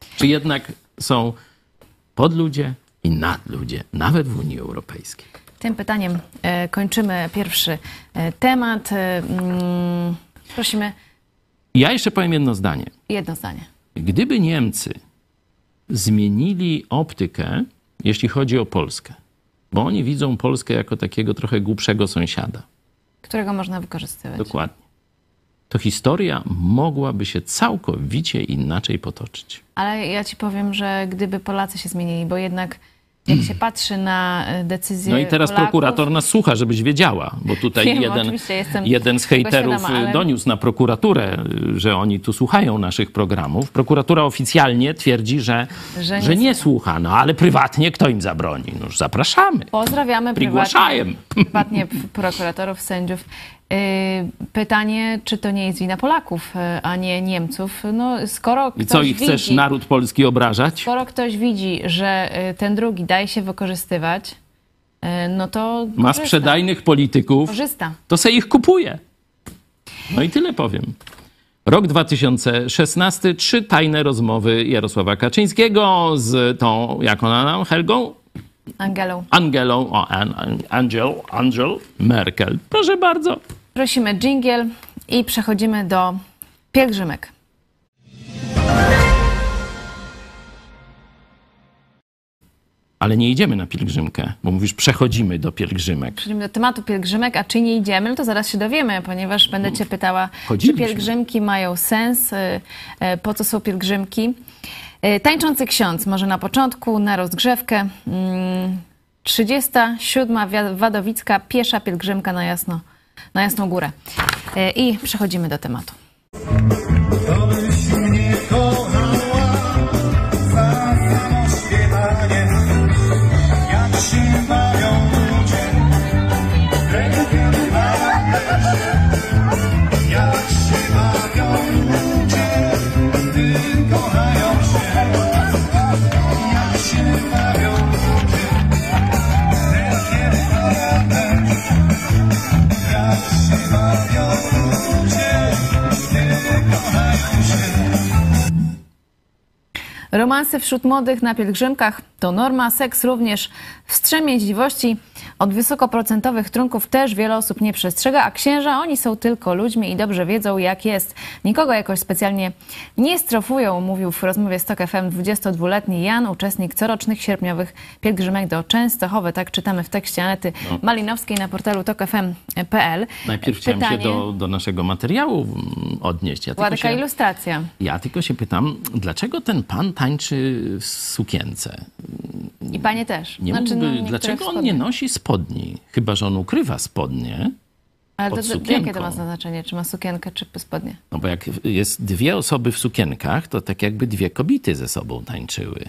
Czy jednak są podludzie i nadludzie, nawet w Unii Europejskiej? Tym pytaniem e, kończymy pierwszy e, temat. E, mm, prosimy. Ja jeszcze powiem jedno zdanie. Jedno zdanie. Gdyby Niemcy zmienili optykę, jeśli chodzi o Polskę, bo oni widzą Polskę jako takiego trochę głupszego sąsiada. Którego można wykorzystywać. Dokładnie. To historia mogłaby się całkowicie inaczej potoczyć. Ale ja ci powiem, że gdyby Polacy się zmienili, bo jednak jak się patrzy na decyzje No i teraz Polaków, prokurator nas słucha, żebyś wiedziała, bo tutaj Wiem, jeden, oczywiście jestem jeden z tego hejterów świadoma, ale- doniósł na prokuraturę, że oni tu słuchają naszych programów. Prokuratura oficjalnie twierdzi, że, Że nie że nie słucha, no ale prywatnie kto im zabroni? No już zapraszamy. Pozdrawiamy prywatnie, Prigłaszajem. prywatnie prokuratorów, sędziów. Yy, Pytanie, czy to nie jest wina Polaków, yy, a nie Niemców? No, skoro I ktoś co, ich chcesz widzi, naród polski obrażać? skoro ktoś widzi, że yy, ten drugi daje się wykorzystywać, yy, no to Ma korzysta. sprzedajnych polityków, Korzysta. to se ich kupuje. No i tyle powiem. Rok dwa tysiące szesnasty, trzy tajne rozmowy Jarosława Kaczyńskiego z tą, jak ona nam, Helgą? Angelą. Angelą, o, An, An, Angel, Angel Merkel. Proszę bardzo. Prosimy dżingiel i przechodzimy do pielgrzymek. Ale nie idziemy na pielgrzymkę, bo mówisz, przechodzimy do pielgrzymek. Przechodzimy do tematu pielgrzymek, a czy nie idziemy, no to zaraz się dowiemy, ponieważ będę cię pytała, czy Chodziliśmy. pielgrzymki mają sens, y, y, po co są pielgrzymki. Y, Tańczący ksiądz, może na początku, na rozgrzewkę. Mm, trzydziesta siódma Wi- Wadowicka, piesza pielgrzymka na, jasno, na Jasną Górę. Y, I przechodzimy do tematu. Tobyś mnie kochała za samo śpiewanie, jak się bawią ludzie, rękę jak się bawią ludzie, gdy kochają się, jak się bawią ludzie, rękę jak się bawią ludzie, gdy kochają się. Romanse wśród młodych na pielgrzymkach to norma, seks również wstrzemięźliwości. Od wysokoprocentowych trunków też wiele osób nie przestrzega, a księża, oni są tylko ludźmi i dobrze wiedzą, jak jest. Nikogo jakoś specjalnie nie strofują, mówił w rozmowie z Tok F M dwudziestodwuletni Jan, uczestnik corocznych sierpniowych pielgrzymek do Częstochowy. Tak czytamy w tekście Anety No. Malinowskiej na portalu tok f m kropka p l. Najpierw chciałem się do, do naszego materiału mm, odnieść. Ja Była tylko, taka się, ilustracja. ja tylko się pytam, dlaczego ten pan tańczy w sukience? I panie też. Nie Znaczy, no, mógłby, niektóre dlaczego on spodnie. nie nosi spodni? Chyba że on ukrywa spodnie. Ale pod to, to, sukienką. jakie to ma znaczenie? Czy ma sukienkę, czy spodnie? No bo jak jest dwie osoby w sukienkach, to tak jakby dwie kobiety ze sobą tańczyły.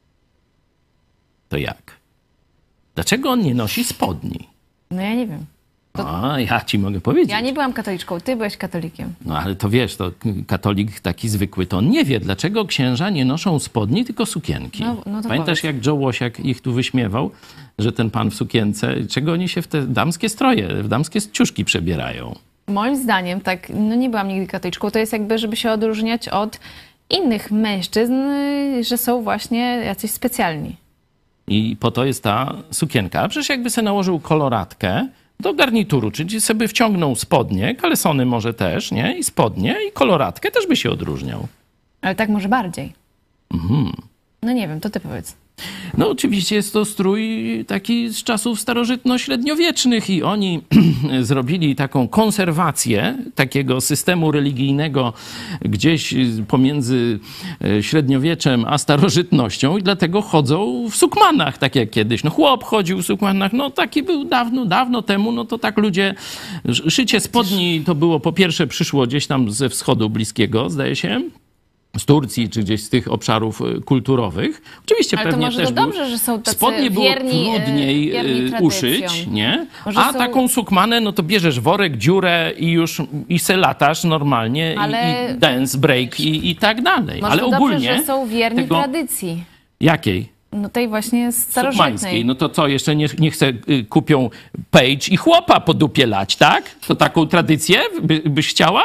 To jak? Dlaczego on nie nosi spodni? No ja nie wiem. A, ja ci mogę powiedzieć. Ja nie byłam katoliczką, ty byłeś katolikiem. No ale to wiesz, to katolik taki zwykły, to on nie wie, dlaczego księża nie noszą spodni, tylko sukienki. No- no to Pamiętasz, powiedz. jak Joe Łosiak ich tu wyśmiewał, że ten pan w sukience, czego oni się w te damskie stroje, w damskie ciuszki przebierają? Moim zdaniem, tak, no nie byłam nigdy katoliczką, to jest jakby, żeby się odróżniać od innych mężczyzn, y, że są właśnie jacyś specjalni. I po to jest ta sukienka. A przecież jakby sobie nałożył koloratkę do garnituru, czyli sobie wciągnął spodnie, kalesony może też, nie? I spodnie, i koloratkę też by się odróżniał. Ale tak może bardziej. Mhm. No nie wiem, to ty powiedz. No oczywiście jest to strój taki z czasów starożytno-średniowiecznych i oni zrobili taką konserwację takiego systemu religijnego gdzieś pomiędzy średniowieczem a starożytnością i dlatego chodzą w sukmanach, tak jak kiedyś. No chłop chodził w sukmanach, no taki był dawno, dawno temu, no to tak ludzie, szycie spodni to było, po pierwsze przyszło gdzieś tam ze wschodu bliskiego, zdaje się, z Turcji, czy gdzieś z tych obszarów y, kulturowych. Oczywiście Ale to pewnie może też to był- dobrze, że są tacy spodnie było wierni, y, trudniej wierni y, tradycjom. uszyć, nie? Może A są- taką sukmanę, no to bierzesz worek, dziurę i już i se latasz normalnie Ale- i, i dance break i, i tak dalej. Może Ale to ogólnie dobrze, że są wierni tego- tradycji. Jakiej? No tej właśnie Sukmańskiej. starożytnej. No to co, jeszcze nie, nie chcę, y, kupią page i chłopa po dupie lać, tak? To taką tradycję by, byś chciała?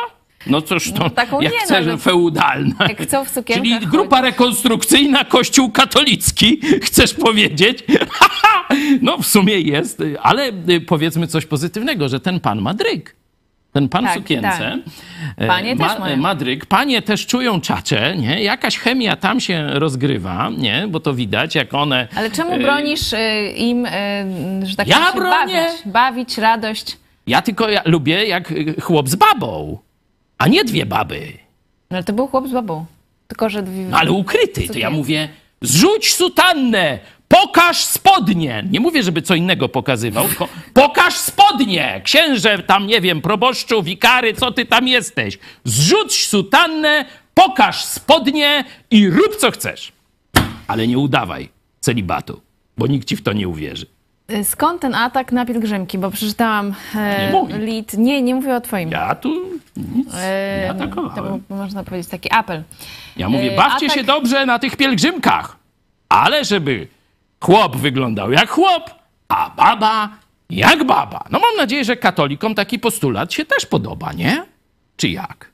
No cóż, to No, taką jak nie, no, chcesz, ale- feudalna. Jak chcą w sukienkach Czyli grupa rekonstrukcyjna Kościół katolicki, chcesz powiedzieć? No w sumie jest, ale y, powiedzmy coś pozytywnego, że ten pan ma dryg. Ten pan Tak, w sukience tak. Panie e, też mają. ma dryg. Panie też czują czacze, nie? Jakaś chemia tam się rozgrywa, nie? Bo to widać, jak one... Ale czemu e, bronisz y, im, y, że tak Ja powiem, się bronię. bawić, bawić, radość? Ja tylko ja lubię jak y, chłop z babą, a nie dwie baby. No ale to był chłop z babą. Tylko, że... Dwie... No ale ukryty. To ja Sukienki. mówię, zrzuć sutannę, pokaż spodnie. Nie mówię, żeby co innego pokazywał, tylko pokaż spodnie. Księże tam, nie wiem, proboszczu, wikary, co ty tam jesteś. Zrzuć sutannę, pokaż spodnie i rób co chcesz. Ale nie udawaj celibatu, bo nikt ci w to nie uwierzy. Y, Skąd ten atak na pielgrzymki? Bo przeczytałam e, Nie mój. lit... Nie, nie mówię o twoim. Ja tu nic E, nie atakowałem. To był, można powiedzieć, taki apel. Ja mówię, E, bawcie atak- się dobrze na tych pielgrzymkach, ale żeby chłop wyglądał jak chłop, a baba jak baba. No mam nadzieję, że katolikom taki postulat się też podoba, nie? Czy jak?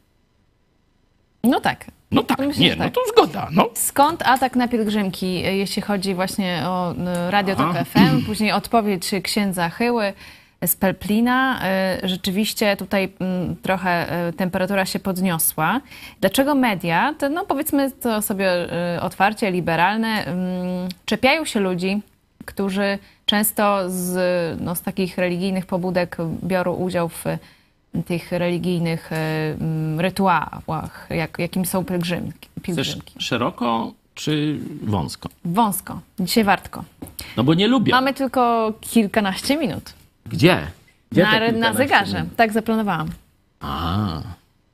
No tak. No tak, Myślę, nie, że no tak. to zgoda, no. Skąd atak na pielgrzymki, y, jeśli chodzi właśnie o y, Radio Tok F M, później odpowiedź księdza Chyły z Pelplina. Y, Rzeczywiście tutaj mm, trochę y, temperatura się podniosła. Dlaczego media, to no powiedzmy to sobie y, otwarcie, liberalne, mm, czepiają się ludzi, którzy często z, no, z takich religijnych pobudek biorą udział w tych religijnych y, mm, rytuałach, jak, jakim są pielgrzymki. Chcesz pielgrzymki. szeroko czy wąsko? Wąsko. Dzisiaj wartko. No bo nie lubię. Mamy tylko kilkanaście minut. Gdzie? Gdzie te Na, na kilkanaście zegarze. minut? Tak zaplanowałam. A,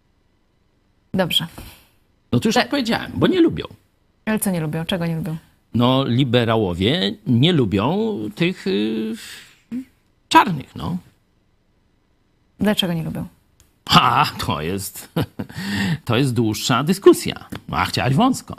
Dobrze. no to już Te- odpowiedziałem, bo nie lubią. Ale co nie lubią? Czego nie lubią? No liberałowie nie lubią tych y, czarnych, no. Dlaczego nie lubią? A, to jest, to jest dłuższa dyskusja. A chciałaś wąsko.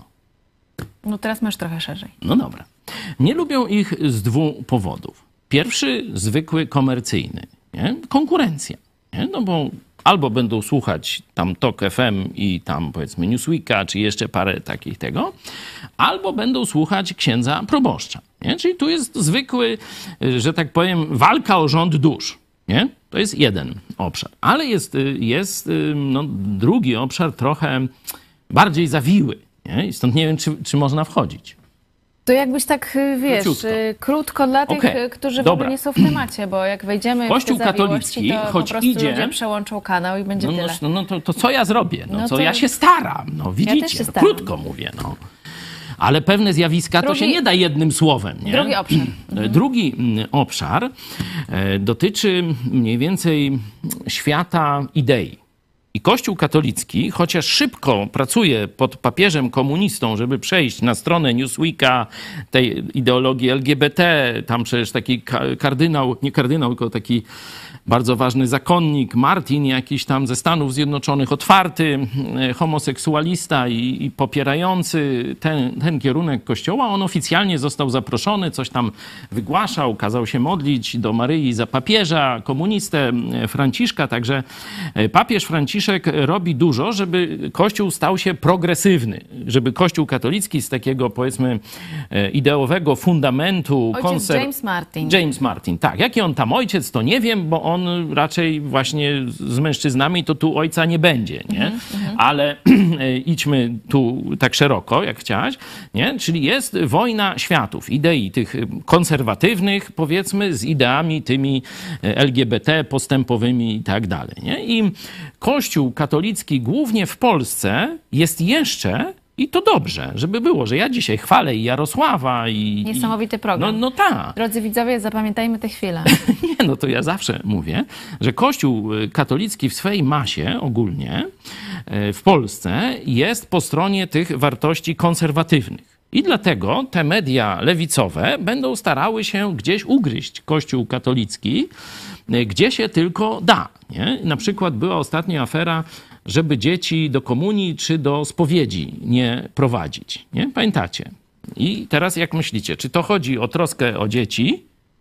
No teraz masz trochę szerzej. No dobra. Nie lubią ich z dwóch powodów. Pierwszy, zwykły komercyjny. Nie? Konkurencja. Nie? No bo albo będą słuchać tam Tok F M i tam powiedzmy Newsweeka, czy jeszcze parę takich tego, albo będą słuchać księdza proboszcza. Nie? Czyli tu jest zwykły, że tak powiem, walka o rząd dusz. Nie? To jest jeden obszar. Ale jest, jest no, drugi obszar trochę bardziej zawiły. Nie? I stąd nie wiem, czy, czy można wchodzić. To jakbyś tak, y, wiesz, Króciutko. y, krótko dla tych, Okej, y, którzy w dobra. ogóle nie są w temacie, bo jak wejdziemy Kościół w te katolicki, zawiłości, to choć po prostu idzie- ludzie przełączą kanał i będzie No, no, tyle. no, no to, to co ja zrobię? No, No co to- ja się staram. No widzicie, też się no, staram. krótko mówię. No. Ale pewne zjawiska to Drugi- się nie da jednym słowem. Nie? Drugi obszar. Drugi mm, obszar e, dotyczy mniej więcej świata idei. I Kościół katolicki, chociaż szybko pracuje pod papieżem komunistą, żeby przejść na stronę Newsweeka, tej ideologii L G B T, tam przecież taki ka- kardynał, nie kardynał, tylko taki bardzo ważny zakonnik, Martin jakiś tam ze Stanów Zjednoczonych, otwarty e, homoseksualista i, i popierający ten, ten kierunek Kościoła. On oficjalnie został zaproszony, coś tam wygłaszał, kazał się modlić do Maryi za papieża, komunistę e, Franciszka. Także e, papież Franciszek robi dużo, żeby Kościół stał się progresywny, żeby Kościół katolicki z takiego powiedzmy e, ideowego fundamentu Ojciec James Martin. James Martin, tak. Jaki on tam ojciec, to nie wiem, bo on raczej właśnie z mężczyznami to tu ojca nie będzie, nie? Ale idźmy tu tak szeroko, jak chciałaś, nie? Czyli jest wojna światów, idei tych konserwatywnych, powiedzmy, z ideami tymi L G B T, postępowymi i tak dalej, nie? I Kościół katolicki, głównie w Polsce, jest jeszcze... I to dobrze, żeby było, że ja dzisiaj chwalę i Jarosława i... Niesamowity i, program. No, no tak. Drodzy widzowie, zapamiętajmy tę chwilę. Nie, no to ja zawsze mówię, że Kościół katolicki w swej masie ogólnie e, w Polsce jest po stronie tych wartości konserwatywnych. I dlatego te media lewicowe będą starały się gdzieś ugryźć Kościół katolicki, e, gdzie się tylko da. Nie? Na przykład była ostatnia afera, żeby dzieci do komunii czy do spowiedzi nie prowadzić. Nie? Pamiętacie? I teraz jak myślicie, czy to chodzi o troskę o dzieci,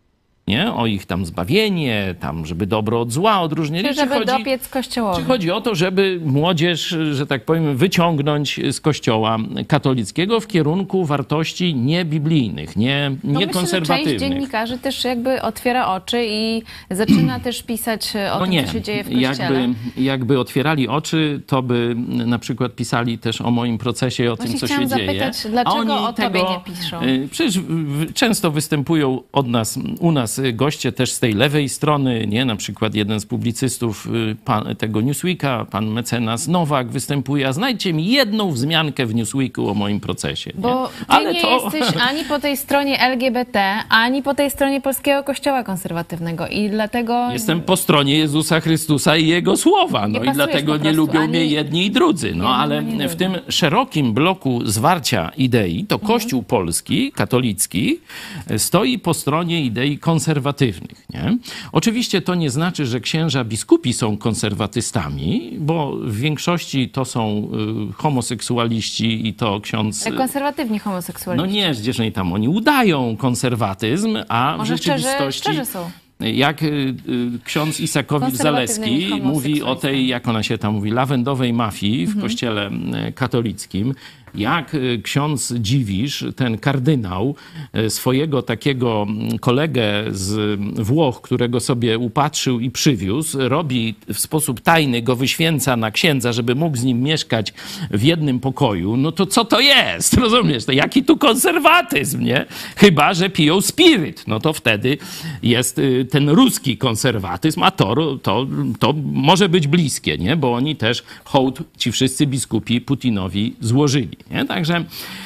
nie? O ich tam zbawienie, tam, żeby dobro od zła odróżniili. Czy żeby chodzi, dopiec kościołowi. czy chodzi o to, żeby młodzież, że tak powiem, wyciągnąć z kościoła katolickiego w kierunku wartości niebiblijnych, nie, No niekonserwatywnych. myślę, że część dziennikarzy też jakby otwiera oczy i zaczyna też pisać o No tym, nie, co się dzieje w kościele. jakby, jakby otwierali oczy, to by na przykład pisali też o moim procesie, o Właśnie tym, co się chciałam dzieje. zapytać, dlaczego A oni o tobie tego, nie piszą? y, Przecież w- często występują od nas, u nas goście też z tej lewej strony, nie? Na przykład jeden z publicystów y, pan, tego Newsweeka, pan mecenas Nowak występuje, a znajdźcie mi jedną wzmiankę w Newsweeku o moim procesie. Nie? Bo ty nie jesteś ani po tej stronie L G B T, ani po tej stronie Polskiego Kościoła Konserwatywnego i dlatego... Jestem po stronie Jezusa Chrystusa i Jego słowa. No Nie i pasujesz dlatego po nie prostu lubią ani mnie jedni i drudzy. No jednym, ale ani w drugim. tym szerokim bloku zwarcia idei to Mhm. Kościół polski, katolicki, stoi po stronie idei konserwatywnych. Nie? Oczywiście to nie znaczy, że księża biskupi są konserwatystami, bo w większości to są y, homoseksualiści i to ksiądz... Konserwatywni No homoseksualiści. nie, gdzież oni tam, oni udają konserwatyzm, a w Może szczerze, rzeczywistości... szczerze są. Jak y, y, ksiądz Konserwatywnymi Isakowicz-Zaleski mówi o tej, jak ona się tam mówi, lawendowej mafii w kościele y, katolickim, jak y, ksiądz Dziwisz, ten kardynał, y, swojego takiego mm, kolegę z Włoch, którego sobie upatrzył i przywiózł, robi w sposób tajny, go wyświęca na księdza, żeby mógł z nim mieszkać w jednym pokoju, no to co to jest? Rozumiesz? To jaki tu konserwatyzm, nie? Chyba że piją spiryt. No to wtedy jest y, ten ruski konserwatyzm, a to, to, to może być bliskie, nie? Bo oni też hołd, ci wszyscy biskupi Putinowi złożyli. Nie? Także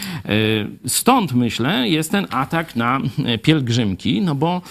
y, stąd, myślę, jest ten atak na y, pielgrzymki, no bo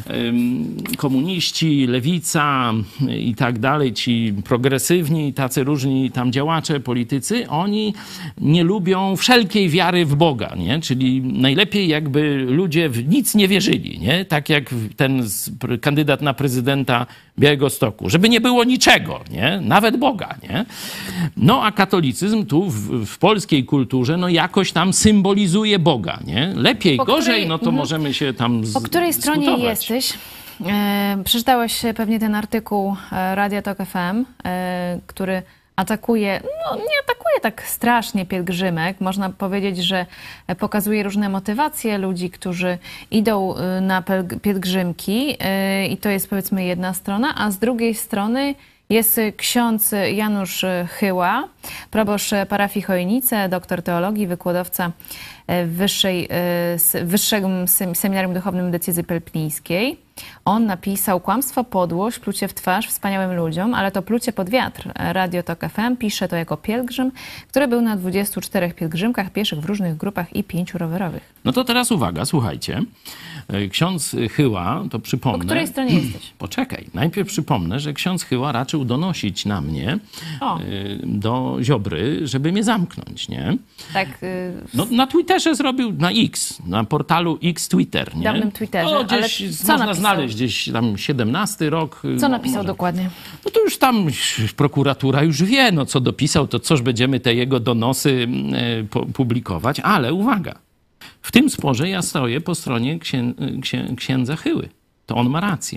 y, komuniści, lewica y, i tak dalej, ci progresywni, tacy różni tam działacze, politycy, oni nie lubią wszelkiej wiary w Boga, nie? Czyli najlepiej jakby ludzie w nic nie wierzyli, nie? Tak jak ten z, kandydat na prezydenta Białegostoku, żeby nie było niczego, nie? Nawet Boga, nie? No a katolicyzm tu w, w polskiej kulturze no jakoś tam symbolizuje Boga, nie? Lepiej, Po gorzej, której- no to możemy się tam z, Po której stronie dyskutować. jesteś? E, przeczytałeś pewnie ten artykuł e, Radia Tok F M, e, który atakuje, no nie atakuje tak strasznie pielgrzymek. Można powiedzieć, że pokazuje różne motywacje ludzi, którzy idą y, na pelg- pielgrzymki y, i to jest powiedzmy jedna strona, a z drugiej strony jest ksiądz Janusz Chyła, proboszcz parafii Chojnice, doktor teologii, wykładowca w wyższej, s- Wyższym Sem- Seminarium Duchownym Decyzji Pelplińskiej. On napisał: kłamstwo, podłość, plucie w twarz wspaniałym ludziom, ale to plucie pod wiatr. Radio Tok F M pisze to jako pielgrzym, który był na dwudziestu czterech pielgrzymkach pieszych w różnych grupach i pięciu rowerowych. No to teraz uwaga, słuchajcie. Ksiądz Chyła, to przypomnę... Po której stronie jesteś? Poczekaj. Najpierw przypomnę, że ksiądz Chyła raczył donosić na mnie O. y, do Ziobry, żeby mnie zamknąć, nie? Tak, y, No, na Twitterze zrobił, na X, na portalu X Twitter, nie? Dawnym Twitterze, O, gdzieś ale co można napisał? znaleźć, gdzieś tam siedemnasty rok. co no, napisał może. dokładnie? No to już tam prokuratura już wie, no co dopisał, to coż będziemy te jego donosy e, po- publikować, ale uwaga, w tym sporze ja stoję po stronie księ, księ, księdza Chyły. To on ma rację.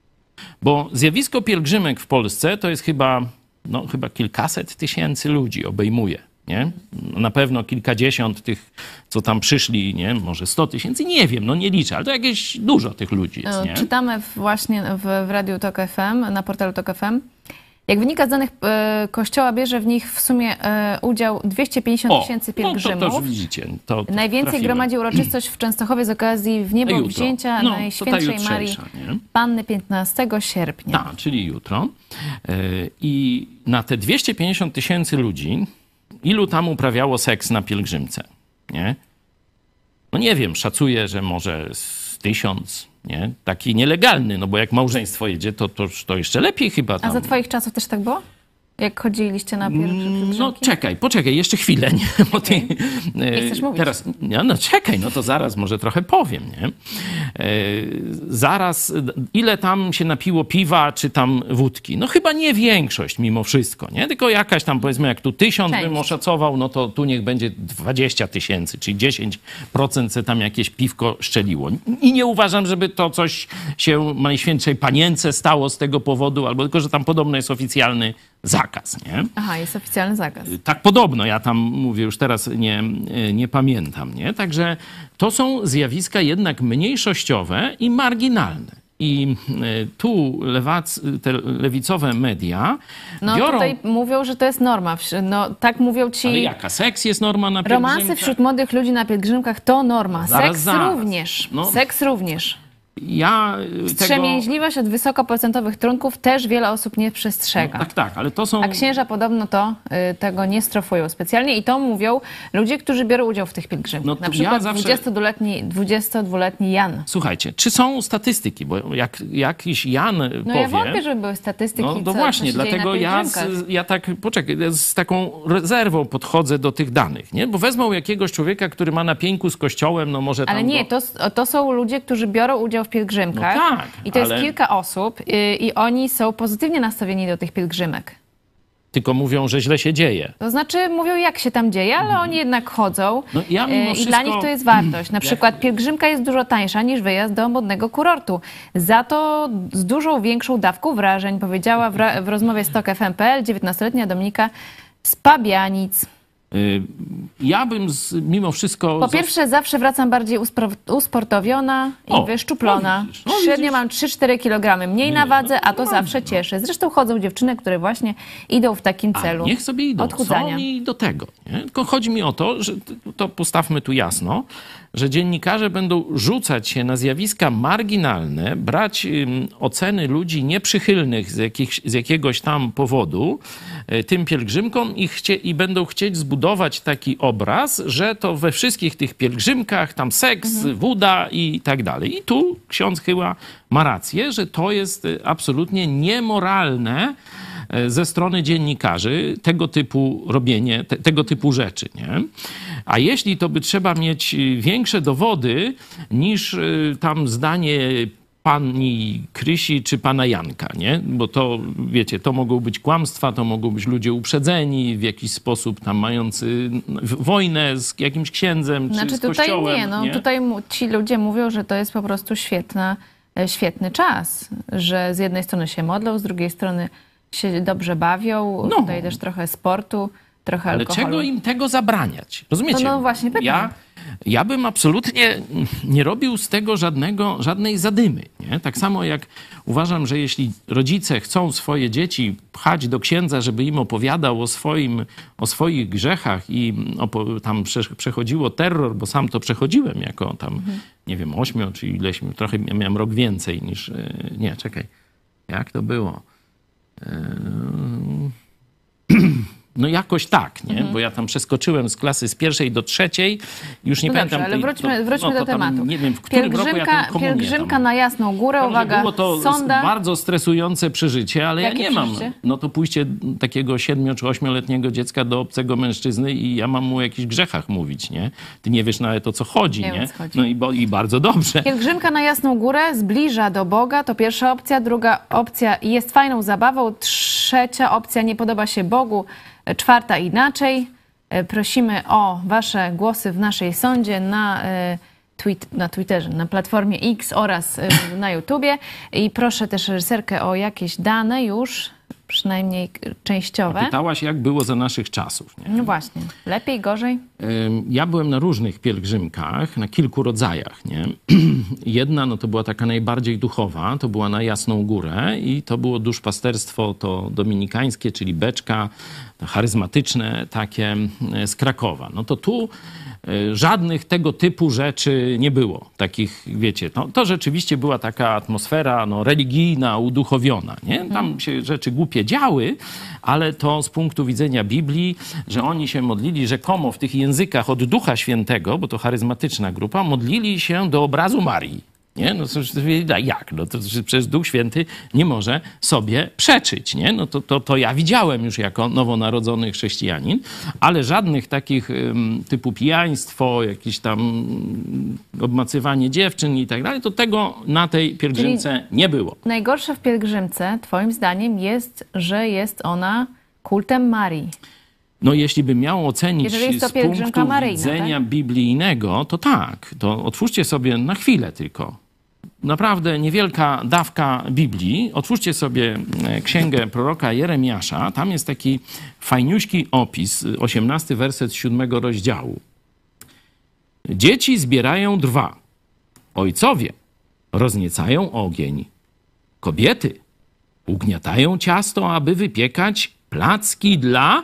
Bo zjawisko pielgrzymek w Polsce to jest chyba, no, chyba kilkaset tysięcy ludzi obejmuje. Nie? Na pewno kilkadziesiąt tych, co tam przyszli, nie? Może sto tysięcy, nie wiem, no nie liczę, ale to jakieś dużo tych ludzi jest, nie? Czytamy w, właśnie w, w Radiu Tok F M, na portalu Tok F M. Jak wynika z danych e, Kościoła, bierze w nich w sumie e, udział dwieście pięćdziesiąt tysięcy pielgrzymów. No to, to już widzicie. To, to Najwięcej trafimy. gromadzi uroczystość w Częstochowie z okazji w niebo Jutro. wzięcia No, to ta Najświętszej Marii jutrzejsza, nie? Panny piętnastego sierpnia. Tak, czyli jutro. Yy, I na te dwieście pięćdziesiąt tysięcy ludzi, ilu tam uprawiało seks na pielgrzymce? Nie? No nie wiem, szacuję, że może z tysiąc, nie? Taki nielegalny, no bo jak małżeństwo jedzie, to, to, to jeszcze lepiej chyba A tam. za twoich czasów też tak było? Jak chodziliście na pierwsze pielgrzymki? No czekaj, poczekaj, jeszcze chwilę. Nie? Bo ty, Nie chcesz mówić? Teraz, no, no czekaj, no to zaraz może trochę powiem. Nie? E, zaraz, ile tam się napiło piwa, czy tam wódki? No chyba nie większość mimo wszystko, nie? Tylko jakaś tam, powiedzmy, jak tu tysiąc Część. bym oszacował, no to tu niech będzie dwadzieścia tysięcy, czyli dziesięć procent se tam jakieś piwko szczeliło. I nie uważam, żeby to coś się Najświętszej Panience stało z tego powodu, albo tylko, że tam podobno jest oficjalny zakaz, nie? Aha, jest oficjalny zakaz. Tak podobno, ja tam mówię, już teraz nie, nie pamiętam, nie? Także to są zjawiska jednak mniejszościowe i marginalne. I tu lewac, te lewicowe media No biorą... tutaj mówią, że to jest norma. No tak mówią ci... Ale jaka? Seks jest norma na pielgrzymkach? Romansy wśród młodych ludzi na pielgrzymkach to norma. Zaraz, Seks zaraz. również. No. Seks również. Ja tego... Wstrzemięźliwość od wysokoprocentowych trunków też wiele osób nie przestrzega. Tak, tak, ale to są... A księża podobno to y, tego nie strofują specjalnie i to mówią ludzie, którzy biorą udział w tych pielgrzymkach. No to Na ja przykład zawsze- dwudziestodwuletni, dwudziestodwuletni Jan. Słuchajcie, czy są statystyki? Bo jak jakiś Jan No powie... ja wątpię, żeby były statystyki, No co, to co właśnie, się dzieje dlatego na ja, pielgrzymkach. z, ja tak, poczekaj, z taką rezerwą podchodzę do tych danych, nie? Bo wezmą jakiegoś człowieka, który ma na pieńku z kościołem, no może tam... Ale nie, go... to, to są ludzie, którzy biorą udział w pielgrzymkach. No tak, I to jest ale- kilka osób y, i oni są pozytywnie nastawieni do tych pielgrzymek. Tylko mówią, że źle się dzieje. To znaczy mówią, jak się tam dzieje, ale oni jednak chodzą No ja mimo y, i wszystko- dla nich to jest wartość. Na przykład pielgrzymka jest dużo tańsza niż wyjazd do modnego kurortu. Za to z dużą większą dawką wrażeń, powiedziała w, ra- w rozmowie z Tok F M kropka P L dziewiętnastoletnia Dominika z Pabianic. Y, Ja bym z, mimo wszystko... Po pierwsze, zawsze wracam bardziej uspro- usportowiona i O, wyszczuplona. no widzisz, no Średnio widzisz. mam trzy cztery kilogramy mniej na wadze, a to zawsze cieszy. Zresztą chodzą dziewczyny, które właśnie idą w takim A, celu. niech sobie idą. Odchudzania. Co mi do tego? Nie? Tylko chodzi mi o to, że to postawmy tu jasno, że dziennikarze będą rzucać się na zjawiska marginalne, brać ym, oceny ludzi nieprzychylnych z, jakich, z jakiegoś tam powodu y, tym pielgrzymkom i, chcie, i będą chcieć zbudować taki obraz, że to we wszystkich tych pielgrzymkach tam seks, Mhm. woda i tak dalej. I tu ksiądz chyba ma rację, że to jest y, absolutnie niemoralne ze strony dziennikarzy tego typu robienie, te, tego typu rzeczy, nie? A jeśli to by trzeba mieć większe dowody niż y, tam zdanie pani Krysi czy pana Janka, nie? Bo to, wiecie, to mogą być kłamstwa, to mogą być ludzie uprzedzeni w jakiś sposób tam mający wojnę z jakimś księdzem czy Znaczy z tutaj kościołem. nie, no tutaj mu- ci ludzie mówią, że to jest po prostu świetna, e, świetny czas, że z jednej strony się modlą, z drugiej strony się dobrze bawią, No. tutaj też trochę sportu, trochę Ale alkoholu. czego im tego zabraniać? Rozumiecie? No, no właśnie pytam. Ja, ja bym absolutnie nie robił z tego żadnego, żadnej zadymy. Nie? Tak samo jak uważam, że jeśli rodzice chcą swoje dzieci pchać do księdza, żeby im opowiadał o, swoim, o swoich grzechach i opo- tam prze, przechodziło terror, bo sam to przechodziłem jako tam, Mhm. nie wiem, ośmiu czy ileś, trochę miałem rok więcej niż... e, Nie, czekaj. Jak to było? No jakoś tak, nie? Bo ja tam przeskoczyłem z klasy z pierwszej do trzeciej, już nie No pamiętam... dobrze, ale tej- wróćmy, to- wróćmy no to do tam tematu. Nie wiem, w którym roku ja Pielgrzymka, tę komunię pielgrzymka tam... na Jasną Górę, Także uwaga, było to sonda. bardzo stresujące przeżycie, ale Jakie ja nie mam. przeżycie? No to pójście takiego siedmiu czy ośmioletniego dziecka do obcego mężczyzny i ja mam mu o jakichś grzechach mówić, nie? Ty nie wiesz nawet o co chodzi, Nie nie? wiem, o co chodzi. No i, bo, i bardzo dobrze. Pielgrzymka na Jasną Górę zbliża do Boga, to pierwsza opcja. Druga opcja jest fajną zabawą. Trzecia opcja nie podoba się Bogu. Czwarta inaczej. E, Prosimy o wasze głosy w naszej sądzie na, e, tweet, na Twitterze, na Platformie X oraz e, na YouTubie. I proszę też reżyserkę o jakieś dane już, przynajmniej k- częściowe. Pytałaś, jak było za naszych czasów, nie? No właśnie. Lepiej, gorzej? Ym, Ja byłem na różnych pielgrzymkach, na kilku rodzajach, nie? Jedna, no to była taka najbardziej duchowa, to była na Jasną Górę i to było duszpasterstwo to dominikańskie, czyli beczka, to charyzmatyczne takie y, z Krakowa. No to tu y, żadnych tego typu rzeczy nie było. Takich, wiecie, to, to rzeczywiście była taka atmosfera no, religijna, uduchowiona, nie? Tam się rzeczy głupie działy, ale to z punktu widzenia Biblii, że oni się modlili rzekomo w tych językach od Ducha Świętego, bo to charyzmatyczna grupa, modlili się do obrazu Marii. Nie? No to jak? No to przecież Duch Święty nie może sobie przeczyć. Nie? No to, to, to ja widziałem już jako nowonarodzony chrześcijanin, ale żadnych takich um, typu pijaństwo, jakieś tam um, obmacywanie dziewczyn i tak dalej, to tego na tej pielgrzymce Czyli nie było. Najgorsze w pielgrzymce, twoim zdaniem, jest, że jest ona kultem Marii. No jeśli bym miał ocenić Jeżeli jest to z pielgrzymka punktu maryjna, widzenia tak? biblijnego, to tak. To otwórzcie sobie na chwilę tylko. Naprawdę niewielka dawka Biblii. Otwórzcie sobie księgę proroka Jeremiasza. Tam jest taki fajniuśki opis, osiemnasty werset siódmego rozdziału. Dzieci zbierają drwa. Ojcowie rozniecają ogień. Kobiety ugniatają ciasto, aby wypiekać placki dla...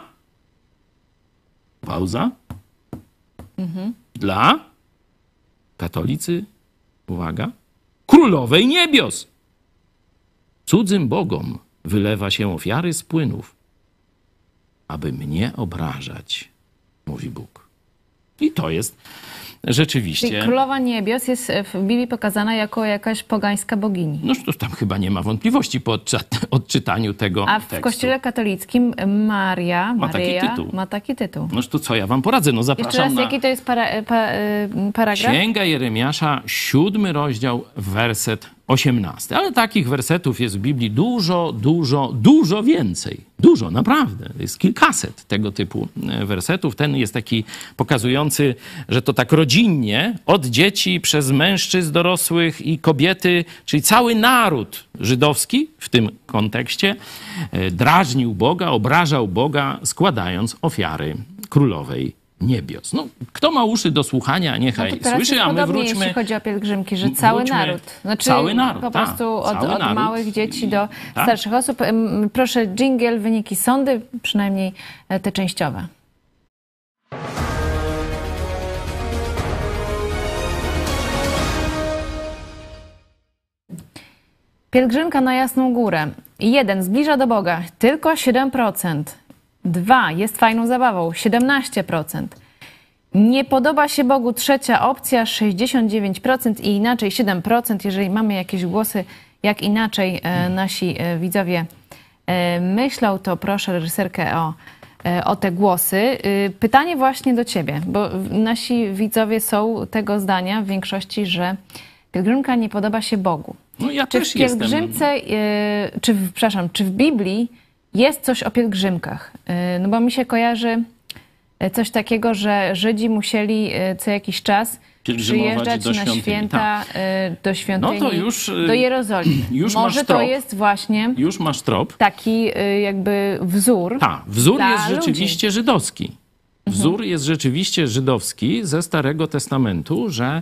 Pauza. Mhm. Dla katolicy, uwaga, królowej niebios. Cudzym bogom wylewa się ofiary z płynów, aby mnie obrażać, mówi Bóg. I to jest rzeczywiście... Czyli Królowa Niebios jest w Biblii pokazana jako jakaś pogańska bogini. No to tam chyba nie ma wątpliwości po odczyt- odczytaniu tego A w tekstu. Kościele katolickim Maria, Ma taki Maryja tytuł. ma taki tytuł. Noż to co ja wam poradzę? No Jeszcze zapraszam raz, na... jaki to jest para, pa, y, paragraf? Księga Jeremiasza, siódmy rozdział, werset osiemnasty. Ale takich wersetów jest w Biblii dużo, dużo, dużo więcej. Dużo, naprawdę. Jest kilkaset tego typu wersetów. Ten jest taki pokazujący, że to tak rodzinnie, od dzieci przez mężczyzn dorosłych i kobiety, czyli cały naród żydowski w tym kontekście drażnił Boga, obrażał Boga, składając ofiary królowej niebios. No, kto ma uszy do słuchania, niechaj No to teraz słyszy, jest a my podobnie, wróćmy... jeśli chodzi o pielgrzymki, że cały wróćmy- naród. Znaczy cały naród, po tak, prostu od, cały od naród. małych dzieci do Tak. starszych osób. Ym, Proszę, dżingiel, wyniki sądy, przynajmniej e, te częściowe. Pielgrzymka na Jasną Górę. Jeden, zbliża do Boga, tylko siedem procent. Dwa, jest fajną zabawą, siedemnaście procent. Nie podoba się Bogu, trzecia opcja, sześćdziesiąt dziewięć procent i inaczej siedem procent. Jeżeli mamy jakieś głosy, jak inaczej e, nasi e, widzowie e, myślą, to proszę reżyserkę o, e, o te głosy. E, pytanie właśnie do ciebie, bo nasi widzowie są tego zdania w większości, że pielgrzymka nie podoba się Bogu. No ja Czy też w pielgrzymce, jestem... e, czy, w, przepraszam, czy w Biblii jest coś o pielgrzymkach? E, no bo mi się kojarzy coś takiego, że Żydzi musieli e, co jakiś czas Pielgrzymować przyjeżdżać do na świątyni, święta e, do świątyni, No to już, e, do Jerozolimy. już Może masz to trop. jest właśnie Już masz trop. taki e, jakby wzór. Tak, wzór dla jest ludzi. rzeczywiście żydowski. Wzór jest rzeczywiście żydowski ze Starego Testamentu, że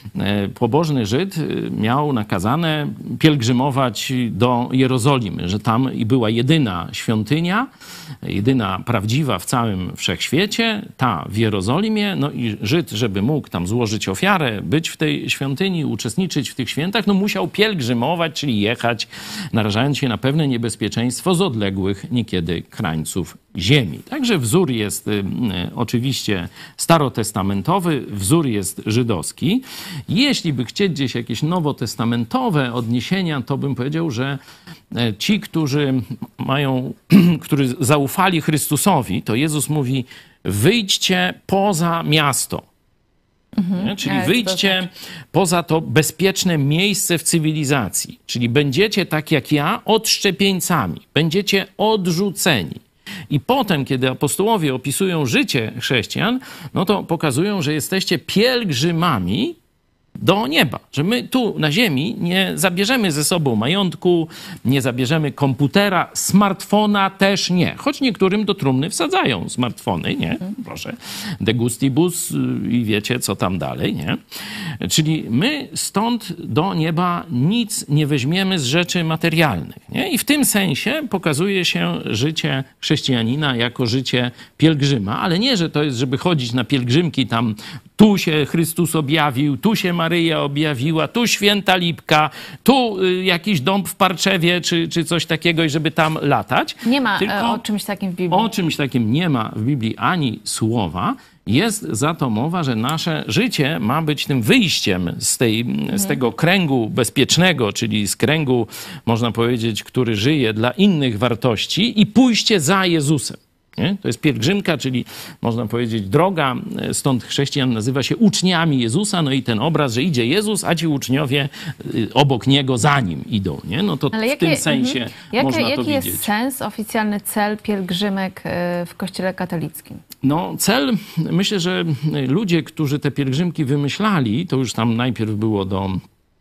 e, pobożny Żyd e, miał nakazane pielgrzymować do Jerozolimy, że tam i była jedyna świątynia, jedyna prawdziwa w całym wszechświecie, ta w Jerozolimie. No i Żyd, żeby mógł tam złożyć ofiarę, być w tej świątyni, uczestniczyć w tych świętach, no musiał pielgrzymować, czyli jechać, narażając się na pewne niebezpieczeństwo z odległych niekiedy krańców ziemi. Także wzór jest y, oczywiście starotestamentowy, wzór jest żydowski. Jeśli by chcieć gdzieś jakieś nowotestamentowe odniesienia, to bym powiedział, że ci, którzy mają, którzy zaufali Chrystusowi, to Jezus mówi: wyjdźcie poza miasto. Nie? Czyli Ale co to wyjdźcie znaczy? poza to bezpieczne miejsce w cywilizacji. Czyli będziecie tak jak ja odszczepieńcami, będziecie odrzuceni. I potem, kiedy apostołowie opisują życie chrześcijan, no to pokazują, że jesteście pielgrzymami do nieba. Że my tu na ziemi nie zabierzemy ze sobą majątku, nie zabierzemy komputera, smartfona też nie. Choć niektórym do trumny wsadzają smartfony, nie? Proszę. De gustibus i wiecie, co tam dalej, nie? Czyli my stąd do nieba nic nie weźmiemy z rzeczy materialnych, nie? I w tym sensie pokazuje się życie chrześcijanina jako życie pielgrzyma, ale nie, że to jest, żeby chodzić na pielgrzymki tam tu się Chrystus objawił, tu się Maryja objawiła, tu święta Lipka, tu y, jakiś dąb w Parczewie, czy, czy coś takiego, i żeby tam latać. Nie ma Tylko e, o czymś takim w Biblii. O czymś takim nie ma w Biblii ani słowa. Jest za to mowa, że nasze życie ma być tym wyjściem z, tej, z tego kręgu bezpiecznego, czyli z kręgu, można powiedzieć, który żyje dla innych wartości, i pójście za Jezusem. Nie? To jest pielgrzymka, czyli można powiedzieć droga, stąd chrześcijan nazywa się uczniami Jezusa, no i ten obraz, że idzie Jezus, a ci uczniowie obok Niego za Nim idą. Nie? No to Ale w jakie, tym sensie mhm. jakie, można to jaki widzieć. jest sens, oficjalny cel pielgrzymek y, w Kościele katolickim? No cel, myślę, że ludzie, którzy te pielgrzymki wymyślali, to już tam najpierw było do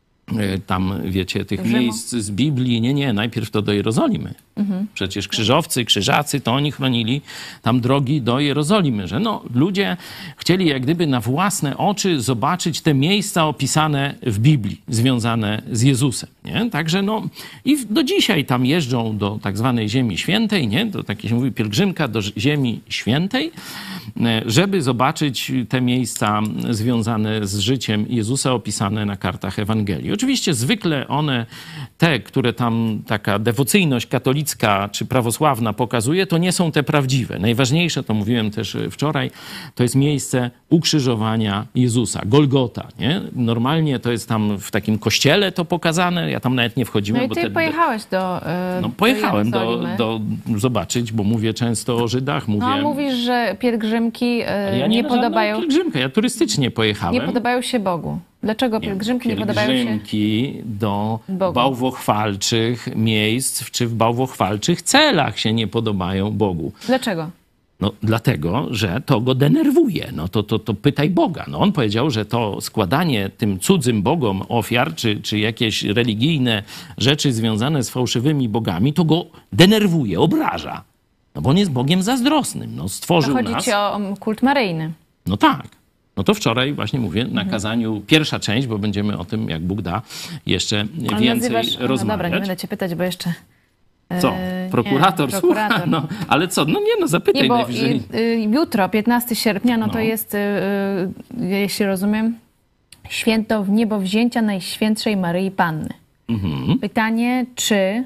tam, wiecie, tych Rzymu? miejsc z Biblii. Nie, nie, najpierw to do Jerozolimy. Mhm. Przecież krzyżowcy, krzyżacy, to oni chronili tam drogi do Jerozolimy, że no, ludzie chcieli jak gdyby na własne oczy zobaczyć te miejsca opisane w Biblii, związane z Jezusem, nie? Także no, i do dzisiaj tam jeżdżą do tak zwanej Ziemi Świętej, nie? To takie się mówi pielgrzymka do Ziemi Świętej, żeby zobaczyć te miejsca związane z życiem Jezusa opisane na kartach Ewangelii. Oczywiście zwykle one, te, które tam taka dewocyjność katolicka czy prawosławna pokazuje, to nie są te prawdziwe. Najważniejsze, to mówiłem też wczoraj, to jest miejsce ukrzyżowania Jezusa, Golgota, nie? Normalnie to jest tam w takim kościele to pokazane, ja tam nawet nie wchodziłem. No i bo ty te, pojechałeś do yy, No pojechałem do, do, Jerozolimy. do zobaczyć, bo mówię często o Żydach, mówię... No a mówisz, że pielgrzymki yy, Ale ja nie, nie podobają, pielgrzymkę, ja turystycznie pojechałem. nie podobają się Bogu. Dlaczego pielgrzymki nie, nie podobają się Pielgrzymki do Bogu? bałwochwalczych miejsc, czy w bałwochwalczych celach się nie podobają Bogu. Dlaczego? No dlatego, że to go denerwuje. No to, to, to pytaj Boga. No on powiedział, że to składanie tym cudzym bogom ofiar, czy, czy jakieś religijne rzeczy związane z fałszywymi bogami, to go denerwuje, obraża. No bo on jest Bogiem zazdrosnym. No stworzył Chodzi nas. ci o kult maryjny. No tak. No to wczoraj właśnie mówię, na kazaniu pierwsza część, bo będziemy o tym, jak Bóg da, jeszcze Ale więcej nazywasz, no rozmawiać. dobra, nie będę cię pytać, bo jeszcze... Co? e, Prokurator, nie, słucha? prokurator. No, ale co? No nie, no zapytaj Nie, bo najwyżej. y, y, jutro, piętnastego sierpnia, no, No. to jest, y, y, jeśli rozumiem, święto w niebowzięcia Najświętszej Maryi Panny. Mhm. Pytanie, czy y,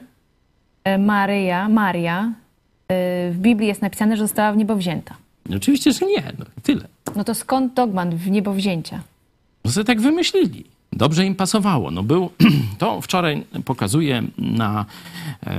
Maryja, Maria y, w Biblii jest napisane, że została w niebowzięta? Oczywiście, że nie. No, tyle. No to skąd dogmat w niebowzięcia? No sobie tak wymyślili. Dobrze im pasowało. No był, to wczoraj pokazuje na e,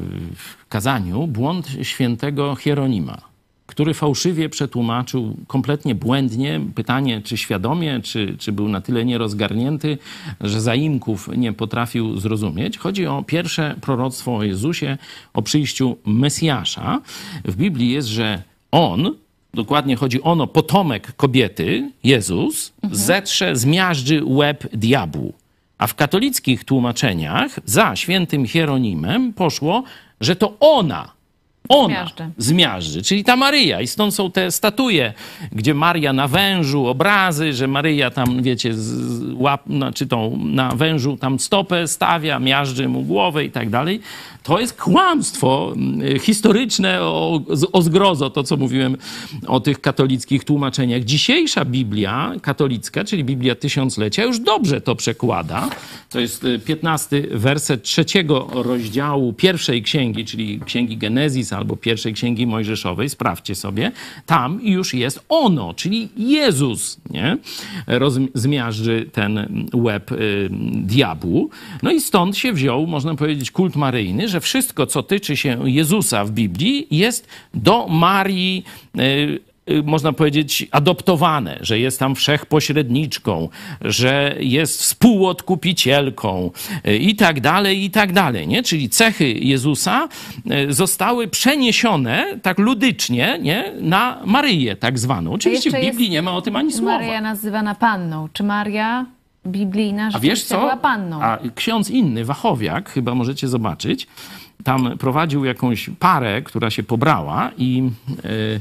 kazaniu błąd świętego Hieronima, który fałszywie przetłumaczył kompletnie błędnie pytanie, czy świadomie, czy, czy był na tyle nierozgarnięty, że zaimków nie potrafił zrozumieć. Chodzi o pierwsze proroctwo o Jezusie, o przyjściu Mesjasza. W Biblii jest, że on, dokładnie chodzi ono, potomek kobiety, Jezus, zetrze, zmiażdży łeb diabłu. A w katolickich tłumaczeniach za świętym Hieronimem poszło, że to ona, ona Zmiażdży. zmiażdży, czyli ta Maryja. I stąd są te statue, gdzie Maria na wężu, obrazy, że Maryja tam, wiecie, z, z łap, znaczy tą, na wężu tam stopę stawia, miażdży mu głowę i tak dalej. To jest kłamstwo y, historyczne o, o zgrozo, to co mówiłem o tych katolickich tłumaczeniach. Dzisiejsza Biblia katolicka, czyli Biblia Tysiąclecia, już dobrze to przekłada. To jest piętnasty werset trzeciego rozdziału pierwszej księgi, czyli księgi Genezis albo pierwszej księgi Mojżeszowej. Sprawdźcie sobie. Tam już jest ono, czyli Jezus, nie? Roz- zmiażdży ten łeb y, diabłu. No i stąd się wziął, można powiedzieć, kult maryjny, że wszystko, co tyczy się Jezusa w Biblii, jest do Marii, y, można powiedzieć, adoptowane, że jest tam wszechpośredniczką, że jest współodkupicielką i tak dalej, i tak dalej, nie? Czyli cechy Jezusa zostały przeniesione tak ludycznie, nie? Na Maryję tak zwaną. Oczywiście w jeszcze Biblii jest nie ma o tym ani słowa. Maryja nazywana Panną. Czy Maria biblijna A wiesz rzeczywiście co? była Panną? A ksiądz inny, Wachowiak, chyba możecie zobaczyć, tam prowadził jakąś parę, która się pobrała i yy,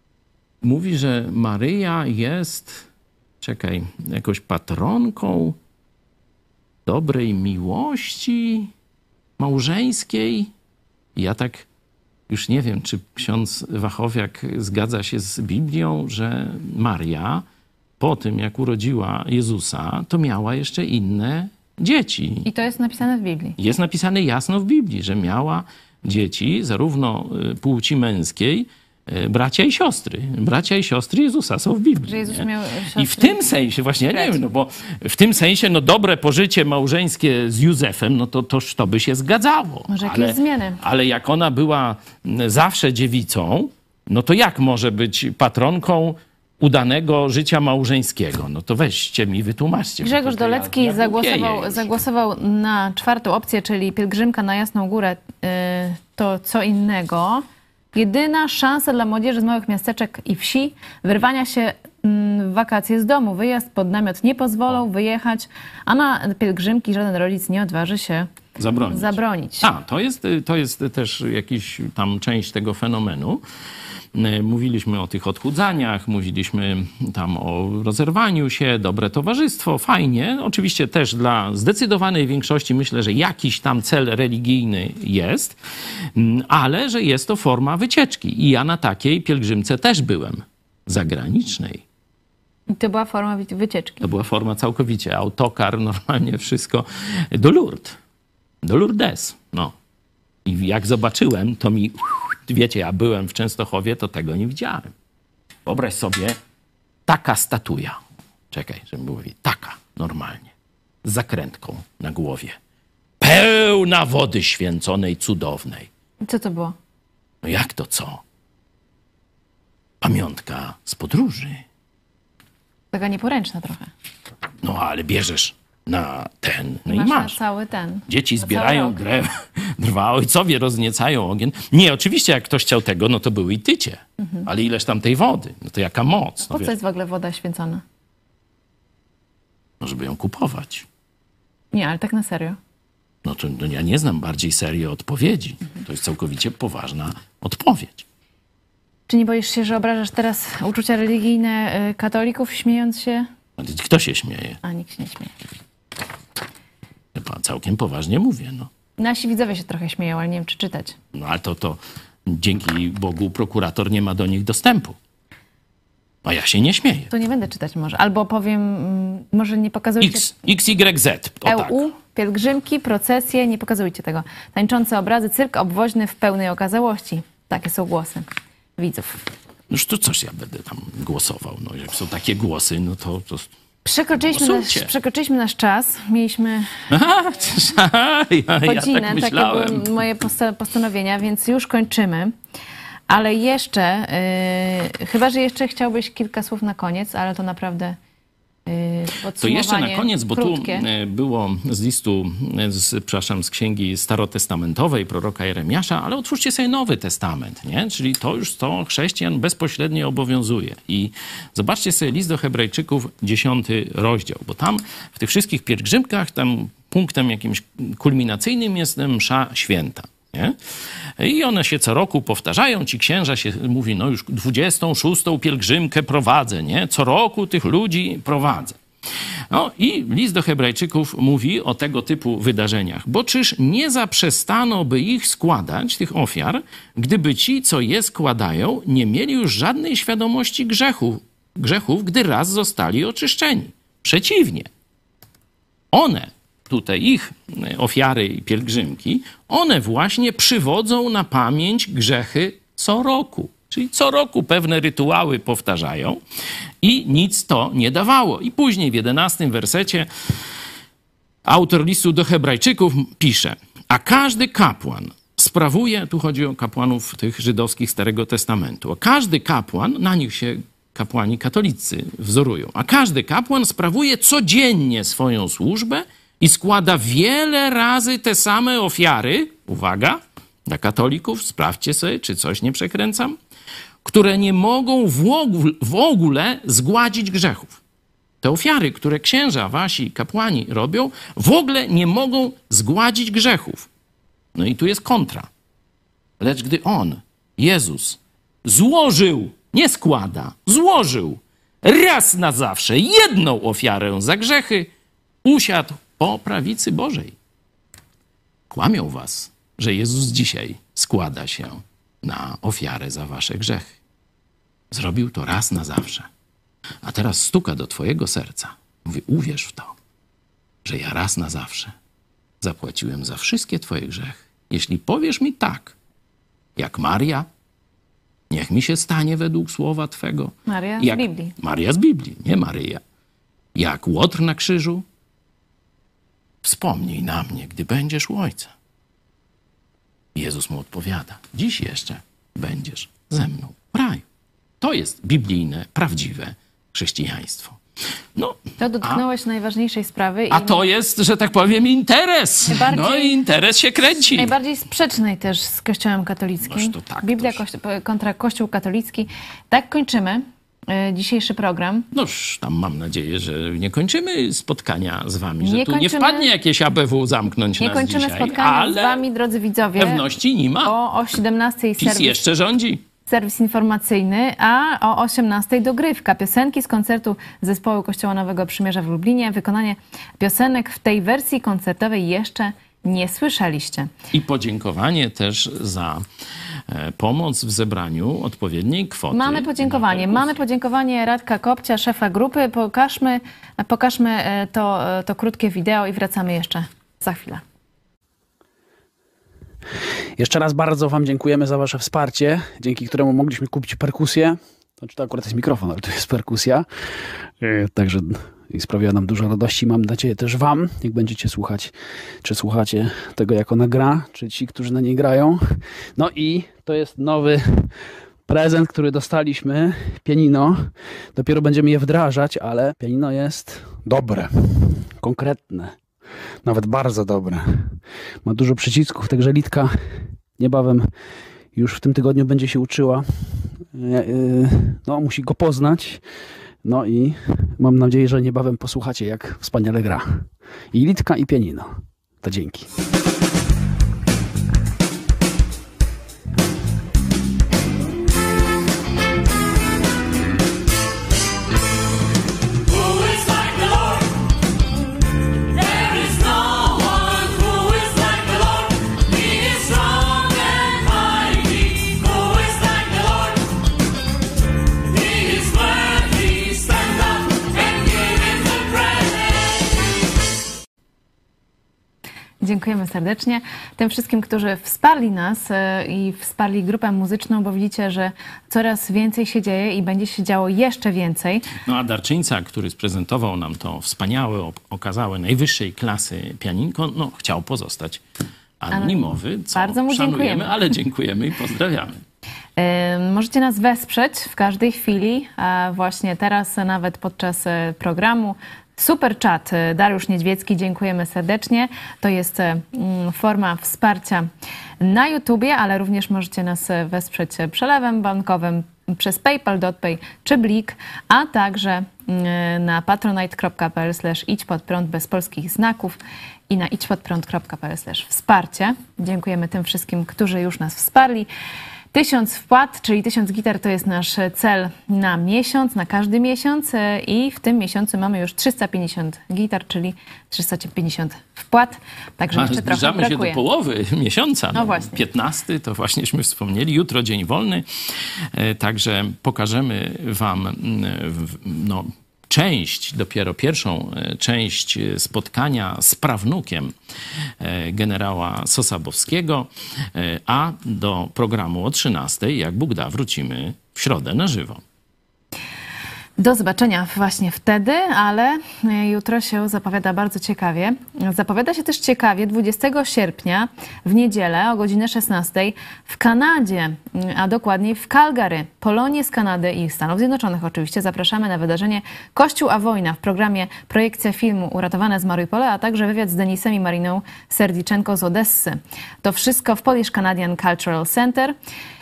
mówi, że Maryja jest, czekaj, jakąś patronką dobrej miłości małżeńskiej. I ja tak już nie wiem, czy ksiądz Wachowiak zgadza się z Biblią, że Maria po tym, jak urodziła Jezusa, to miała jeszcze inne dzieci. I to jest napisane w Biblii. Jest napisane jasno w Biblii, że miała dzieci zarówno y, płci męskiej, y, bracia i siostry. Bracia i siostry Jezusa są w Biblii. Że Jezus nie? miał siostry. I w tym sensie, właśnie ja nie wiem, no bo w tym sensie, no dobre pożycie małżeńskie z Józefem, no to toż to by się zgadzało. Może jakieś zmiany. Ale jak ona była zawsze dziewicą, no to jak może być patronką udanego życia małżeńskiego? No to weźcie mi, wytłumaczcie. Grzegorz to, to Dolecki ja, ja zagłosował, głupieję. zagłosował na czwartą opcję, czyli pielgrzymka na Jasną Górę y, to co innego. Jedyna szansa dla młodzieży z małych miasteczek i wsi wyrwania się mm, w wakacje z domu. Wyjazd pod namiot nie pozwolą wyjechać, a na pielgrzymki żaden rodzic nie odważy się Zabronić. zabronić. A, to jest, to jest też jakiś tam część tego fenomenu. Mówiliśmy o tych odchudzaniach, mówiliśmy tam o rozerwaniu się, dobre towarzystwo, fajnie. Oczywiście też dla zdecydowanej większości myślę, że jakiś tam cel religijny jest, ale że jest to forma wycieczki. I ja na takiej pielgrzymce też byłem, zagranicznej. I to była forma wy- wycieczki. To była forma całkowicie, autokar, normalnie wszystko, do Lourdes, do Lourdes, no. I jak zobaczyłem, to mi, wiecie, ja byłem w Częstochowie, to tego nie widziałem. Wyobraź sobie, taka statuja, czekaj, żeby było widać, taka, normalnie, z zakrętką na głowie, pełna wody święconej, cudownej. I co to było? No jak to co? Pamiątka z podróży. Taka nieporęczna trochę. No ale bierzesz na ten, no i masz, masz. Na cały ten. Dzieci na cały zbierają rok. drewno, drwa, ojcowie rozniecają ogień. Nie, oczywiście jak ktoś chciał tego, no to były i tycie. Mhm. Ale ileż tam tej wody? No to jaka moc? No, Po co wiesz, jest w ogóle woda święcona? no żeby ją kupować. Nie, ale tak na serio. No to no ja nie znam bardziej serii odpowiedzi. To jest całkowicie poważna odpowiedź. Czy nie boisz się, że obrażasz teraz uczucia religijne y, katolików, śmiejąc się? No, kto się śmieje? A, nikt się nie śmieje. Chyba całkiem poważnie mówię, no. Nasi widzowie się trochę śmieją, ale nie wiem, czy czytać. No ale to, to dzięki Bogu prokurator nie ma do nich dostępu. A ja się nie śmieję. To nie będę czytać może. Albo powiem, mm, może nie pokazujcie X, X, Y, Z. O tak. E U, pielgrzymki, procesje, nie pokazujcie tego. Tańczące obrazy, cyrk obwoźny w pełnej okazałości. Takie są głosy widzów. Noż to coś ja będę tam głosował. No, jak są takie głosy, no to... to... Przekroczyliśmy nasz, Głosujcie. przekroczyliśmy nasz czas. Mieliśmy Aha, ja, ja godzinę, tak takie myślałem. były moje posta- postanowienia, więc już kończymy. Ale jeszcze, yy, chyba że jeszcze chciałbyś kilka słów na koniec, ale to naprawdę yy, To podsumowanie jeszcze na koniec, bo krótkie. tu e, było z listu, e, z, przepraszam, z księgi starotestamentowej proroka Jeremiasza, ale otwórzcie sobie Nowy Testament, nie? Czyli to już to chrześcijan bezpośrednio obowiązuje. I zobaczcie sobie list do Hebrajczyków, dziesiąty rozdział, bo tam w tych wszystkich pielgrzymkach, tam punktem jakimś kulminacyjnym jest msza święta. Nie? I one się co roku powtarzają, ci księża się mówi, no już dwudziestą szóstą pielgrzymkę prowadzę, nie? Co roku tych ludzi prowadzę. No i list do Hebrajczyków mówi o tego typu wydarzeniach. Bo czyż nie zaprzestano by ich składać, tych ofiar, gdyby ci, co je składają, nie mieli już żadnej świadomości grzechu, grzechów, gdy raz zostali oczyszczeni. Przeciwnie. One, tutaj ich ofiary i pielgrzymki, one właśnie przywodzą na pamięć grzechy co roku. Czyli co roku pewne rytuały powtarzają i nic to nie dawało. I później w jedenastym wersecie autor listu do Hebrajczyków pisze: a każdy kapłan sprawuje, tu chodzi o kapłanów tych żydowskich Starego Testamentu, a każdy kapłan, na nich się kapłani katolicy wzorują, a każdy kapłan sprawuje codziennie swoją służbę i składa wiele razy te same ofiary, uwaga, dla katolików, sprawdźcie sobie, czy coś nie przekręcam, które nie mogą w ogóle, w ogóle zgładzić grzechów. Te ofiary, które księża, wasi kapłani robią, w ogóle nie mogą zgładzić grzechów. No i tu jest kontra. Lecz gdy On, Jezus, złożył, nie składa, złożył raz na zawsze jedną ofiarę za grzechy, usiadł po prawicy Bożej. Kłamią was, że Jezus dzisiaj składa się na ofiarę za wasze grzechy. Zrobił to raz na zawsze. A teraz stuka do twojego serca. Mówi, uwierz w to, że ja raz na zawsze zapłaciłem za wszystkie twoje grzechy. Jeśli powiesz mi tak, jak Maria, niech mi się stanie według słowa twego. Maria z jak, Biblii. Maria z Biblii, nie Maryja. Jak Łotr na krzyżu, wspomnij na mnie, gdy będziesz u Ojca. Jezus mu odpowiada, dziś jeszcze będziesz ze mną w raju. To jest biblijne, prawdziwe chrześcijaństwo. No, To dotknąłeś najważniejszej sprawy. a i to jest, że tak powiem, interes. Najbardziej- No i interes się kręci. najbardziej sprzecznej też z Kościołem katolickim. Noż to tak, Biblia toż. kości kontra Kościół katolicki. Tak kończymy y, dzisiejszy program. Noż, tam mam nadzieję, że nie kończymy spotkania z wami, że Nie tu nie kończymy- wpadnie jakieś A B W zamknąć Nie nas kończymy dzisiaj, spotkania ale z wami, drodzy widzowie. pewności nie ma. O, o siedemnastej PiS serwis, jeszcze rządzi. serwis informacyjny, a o osiemnastej dogrywka. Piosenki z koncertu Zespołu Kościoła Nowego Przymierza w Lublinie. Wykonanie piosenek w tej wersji koncertowej jeszcze nie słyszeliście. I podziękowanie też za e, pomoc w zebraniu odpowiedniej kwoty. Mamy podziękowanie. na perkusję. Mamy podziękowanie Radka Kopcia, szefa grupy. Pokażmy, pokażmy e, to, e, to krótkie wideo i wracamy jeszcze za chwilę. Jeszcze raz bardzo wam dziękujemy za wasze wsparcie, dzięki któremu mogliśmy kupić perkusję. Znaczy to akurat jest mikrofon, ale to jest perkusja. Yy, Także i sprawia nam dużo radości. Mam nadzieję też wam, jak będziecie słuchać, czy słuchacie tego, jak ona gra, czy ci, którzy na niej grają. No i to jest nowy prezent, który dostaliśmy. Pianino. Dopiero będziemy je wdrażać, ale pianino jest dobre, konkretne. Nawet bardzo dobre. Ma dużo przycisków, także Litka niebawem już w tym tygodniu będzie się uczyła. No, musi go poznać. No i mam nadzieję, że niebawem posłuchacie, jak wspaniale gra. I Litka, i pianino. To dzięki. Dziękujemy serdecznie tym wszystkim, którzy wsparli nas e, i wsparli grupę muzyczną, bo widzicie, że coraz więcej się dzieje i będzie się działo jeszcze więcej. No a Darczyńca, który sprezentował nam to wspaniałe, ok- okazałe, najwyższej klasy pianinko, no chciał pozostać anonimowy, co bardzo mu szanujemy, dziękujemy. ale dziękujemy i pozdrawiamy. E, Możecie nas wesprzeć w każdej chwili, a właśnie teraz nawet podczas e, programu. Super Chat, Dariusz Niedźwiecki, dziękujemy serdecznie. To jest mm, forma wsparcia na YouTubie, ale również możecie nas wesprzeć przelewem bankowym przez PayPal, DotPay czy Blik, a także mm, na patronite kropka p l slash idź pod prąd bez polskich znaków i na idźpodprąd kropka p l slash wsparcie. Dziękujemy tym wszystkim, którzy już nas wsparli. Tysiąc wpłat, czyli tysiąc gitar to jest nasz cel na miesiąc, na każdy miesiąc i w tym miesiącu mamy już trzysta pięćdziesiąt gitar, czyli trzysta pięćdziesiąt wpłat. Także A jeszcze trochę zbliżamy się brakuje. do połowy miesiąca. No właśnie. piętnasty to właśnieśmy wspomnieli. Jutro dzień wolny. E, Także pokażemy wam mm, w- no, część, dopiero pierwszą e, część e, spotkania z prawnukiem e, generała Sosabowskiego, e, a do programu o trzynastej, jak Bóg da, wrócimy w środę na żywo. Do zobaczenia właśnie wtedy, ale jutro się zapowiada bardzo ciekawie. Zapowiada się też ciekawie dwudziestego sierpnia w niedzielę o godzinie szesnastej w Kanadzie, a dokładniej w Calgary. Polonie z Kanady i Stanów Zjednoczonych oczywiście zapraszamy na wydarzenie Kościół a wojna w programie projekcja filmu Uratowane z Mariupole, a także wywiad z Denisem i Mariną Serdiczenko z Odessy. To wszystko w Polish Canadian Cultural Center.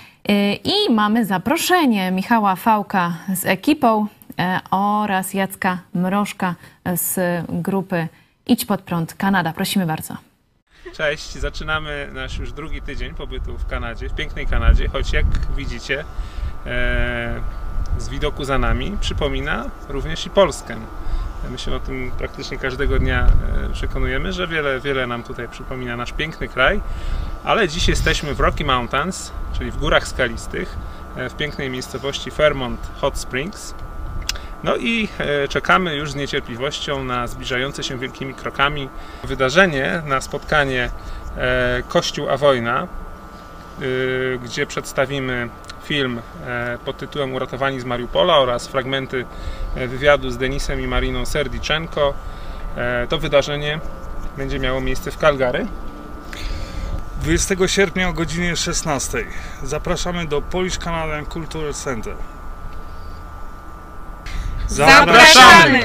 I mamy zaproszenie Michała Fałka z ekipą e, oraz Jacka Mrożka z grupy Idź pod prąd Kanada. Prosimy bardzo. Cześć, zaczynamy nasz już drugi tydzień pobytu w Kanadzie, w pięknej Kanadzie, choć jak widzicie e, z widoku za nami przypomina również i Polskę. My się o tym praktycznie każdego dnia e, przekonujemy, że wiele, wiele nam tutaj przypomina nasz piękny kraj, ale dziś jesteśmy w Rocky Mountains, czyli w górach skalistych, e, w pięknej miejscowości Fairmont Hot Springs. No i e, czekamy już z niecierpliwością na zbliżające się wielkimi krokami wydarzenie, na spotkanie e, Kościół a wojna, y, gdzie przedstawimy film e, pod tytułem Uratowani z Mariupola oraz fragmenty e, wywiadu z Denisem i Mariną Serdiczenko. E, to wydarzenie będzie miało miejsce w Calgary. dwudziestego sierpnia o godzinie szesnastej. Zapraszamy do Polish Canadian Cultural Center. Zapraszamy!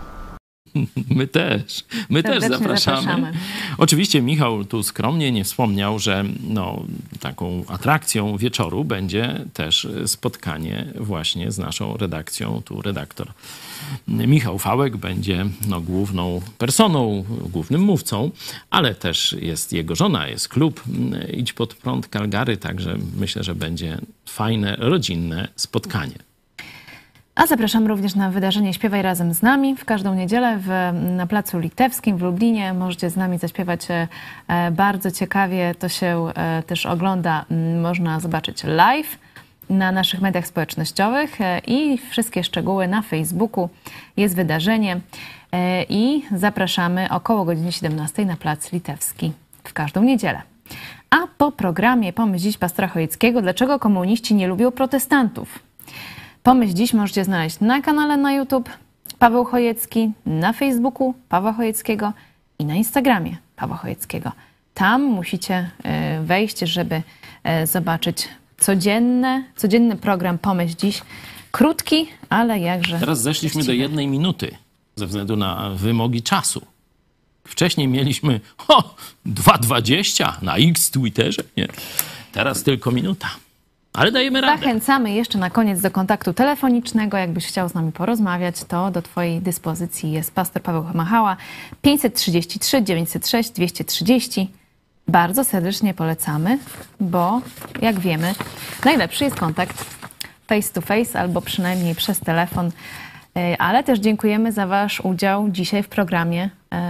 My też, my też Serdecznie zapraszamy. zapraszamy. Oczywiście Michał tu skromnie nie wspomniał, że no, taką atrakcją wieczoru będzie też spotkanie właśnie z naszą redakcją. Tu redaktor Michał Fałek będzie no, główną personą, głównym mówcą, ale też jest jego żona, jest klub Idź Pod Prąd Calgary, także myślę, że będzie fajne, rodzinne spotkanie. A zapraszam również na wydarzenie Śpiewaj razem z nami w każdą niedzielę w, na Placu Litewskim w Lublinie. Możecie z nami zaśpiewać e, bardzo ciekawie. To się e, też ogląda, m, można zobaczyć live na naszych mediach społecznościowych e, i wszystkie szczegóły na Facebooku. Jest wydarzenie e, i zapraszamy około godziny siedemnastej na Plac Litewski w każdą niedzielę. A po programie Pomyśl dziś pastora Chojeckiego, dlaczego komuniści nie lubią protestantów? Pomyśl dziś możecie znaleźć na kanale na YouTube Paweł Chojecki, na Facebooku Pawła Chojeckiego i na Instagramie Pawła Chojeckiego. Tam musicie wejść, żeby zobaczyć codzienne, codzienny program Pomyśl dziś. Krótki, ale jakże... Teraz zeszliśmy treściwy. do jednej minuty ze względu na wymogi czasu. Wcześniej mieliśmy o, dwa dwadzieścia na X Twitterze. Nie. Teraz tylko minuta. Ale dajemy radę. Zachęcamy jeszcze na koniec do kontaktu telefonicznego. Jakbyś chciał z nami porozmawiać, to do twojej dyspozycji jest pastor Paweł Machała, pięćset trzydzieści trzy dziewięćset sześć dwieście trzydzieści. Bardzo serdecznie polecamy, bo jak wiemy, najlepszy jest kontakt face to face albo przynajmniej przez telefon. Ale też dziękujemy za wasz udział dzisiaj w programie.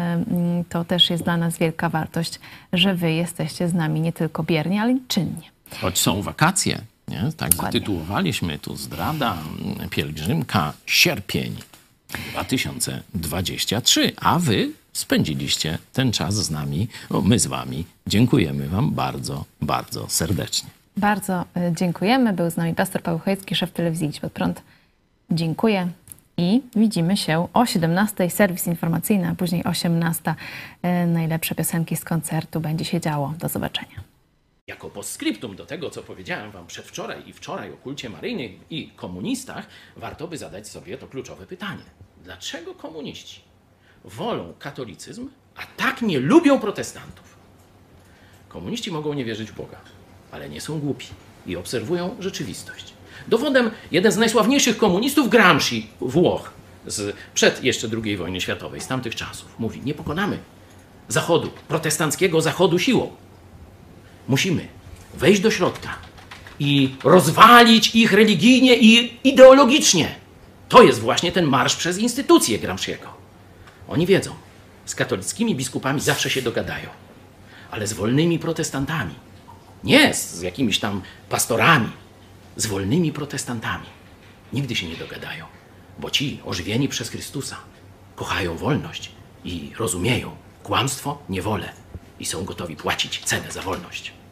To też jest dla nas wielka wartość, że wy jesteście z nami nie tylko biernie, ale i czynnie. Choć są wakacje, nie? Tak Dokładnie. zatytułowaliśmy tu Zdrada, Pielgrzymka, sierpień dwa tysiące dwudziesty trzeci, a wy spędziliście ten czas z nami, bo my z wami. Dziękujemy wam bardzo, bardzo serdecznie. Bardzo y, dziękujemy. Był z nami pastor Paweł Chojecki, szef telewizji Idź Pod Prąd. Dziękuję i widzimy się o siedemnastej. Serwis informacyjny, a później osiemnasta. Y, najlepsze piosenki z koncertu będzie się działo. Do zobaczenia. Jako postscriptum do tego, co powiedziałem wam przedwczoraj i wczoraj o kulcie maryjnym i komunistach, warto by zadać sobie to kluczowe pytanie. Dlaczego komuniści wolą katolicyzm, a tak nie lubią protestantów? Komuniści mogą nie wierzyć w Boga, ale nie są głupi i obserwują rzeczywistość. Dowodem jeden z najsławniejszych komunistów, Gramsci, Włoch, z, przed jeszcze drugiej wojny światowej, z tamtych czasów, mówi: nie pokonamy Zachodu, protestanckiego Zachodu siłą. Musimy wejść do środka i rozwalić ich religijnie i ideologicznie. To jest właśnie ten marsz przez instytucje Gramsciego. Oni wiedzą, z katolickimi biskupami zawsze się dogadają, ale z wolnymi protestantami, nie z jakimiś tam pastorami, z wolnymi protestantami nigdy się nie dogadają, bo ci ożywieni przez Chrystusa kochają wolność i rozumieją kłamstwo, niewolę i są gotowi płacić cenę za wolność.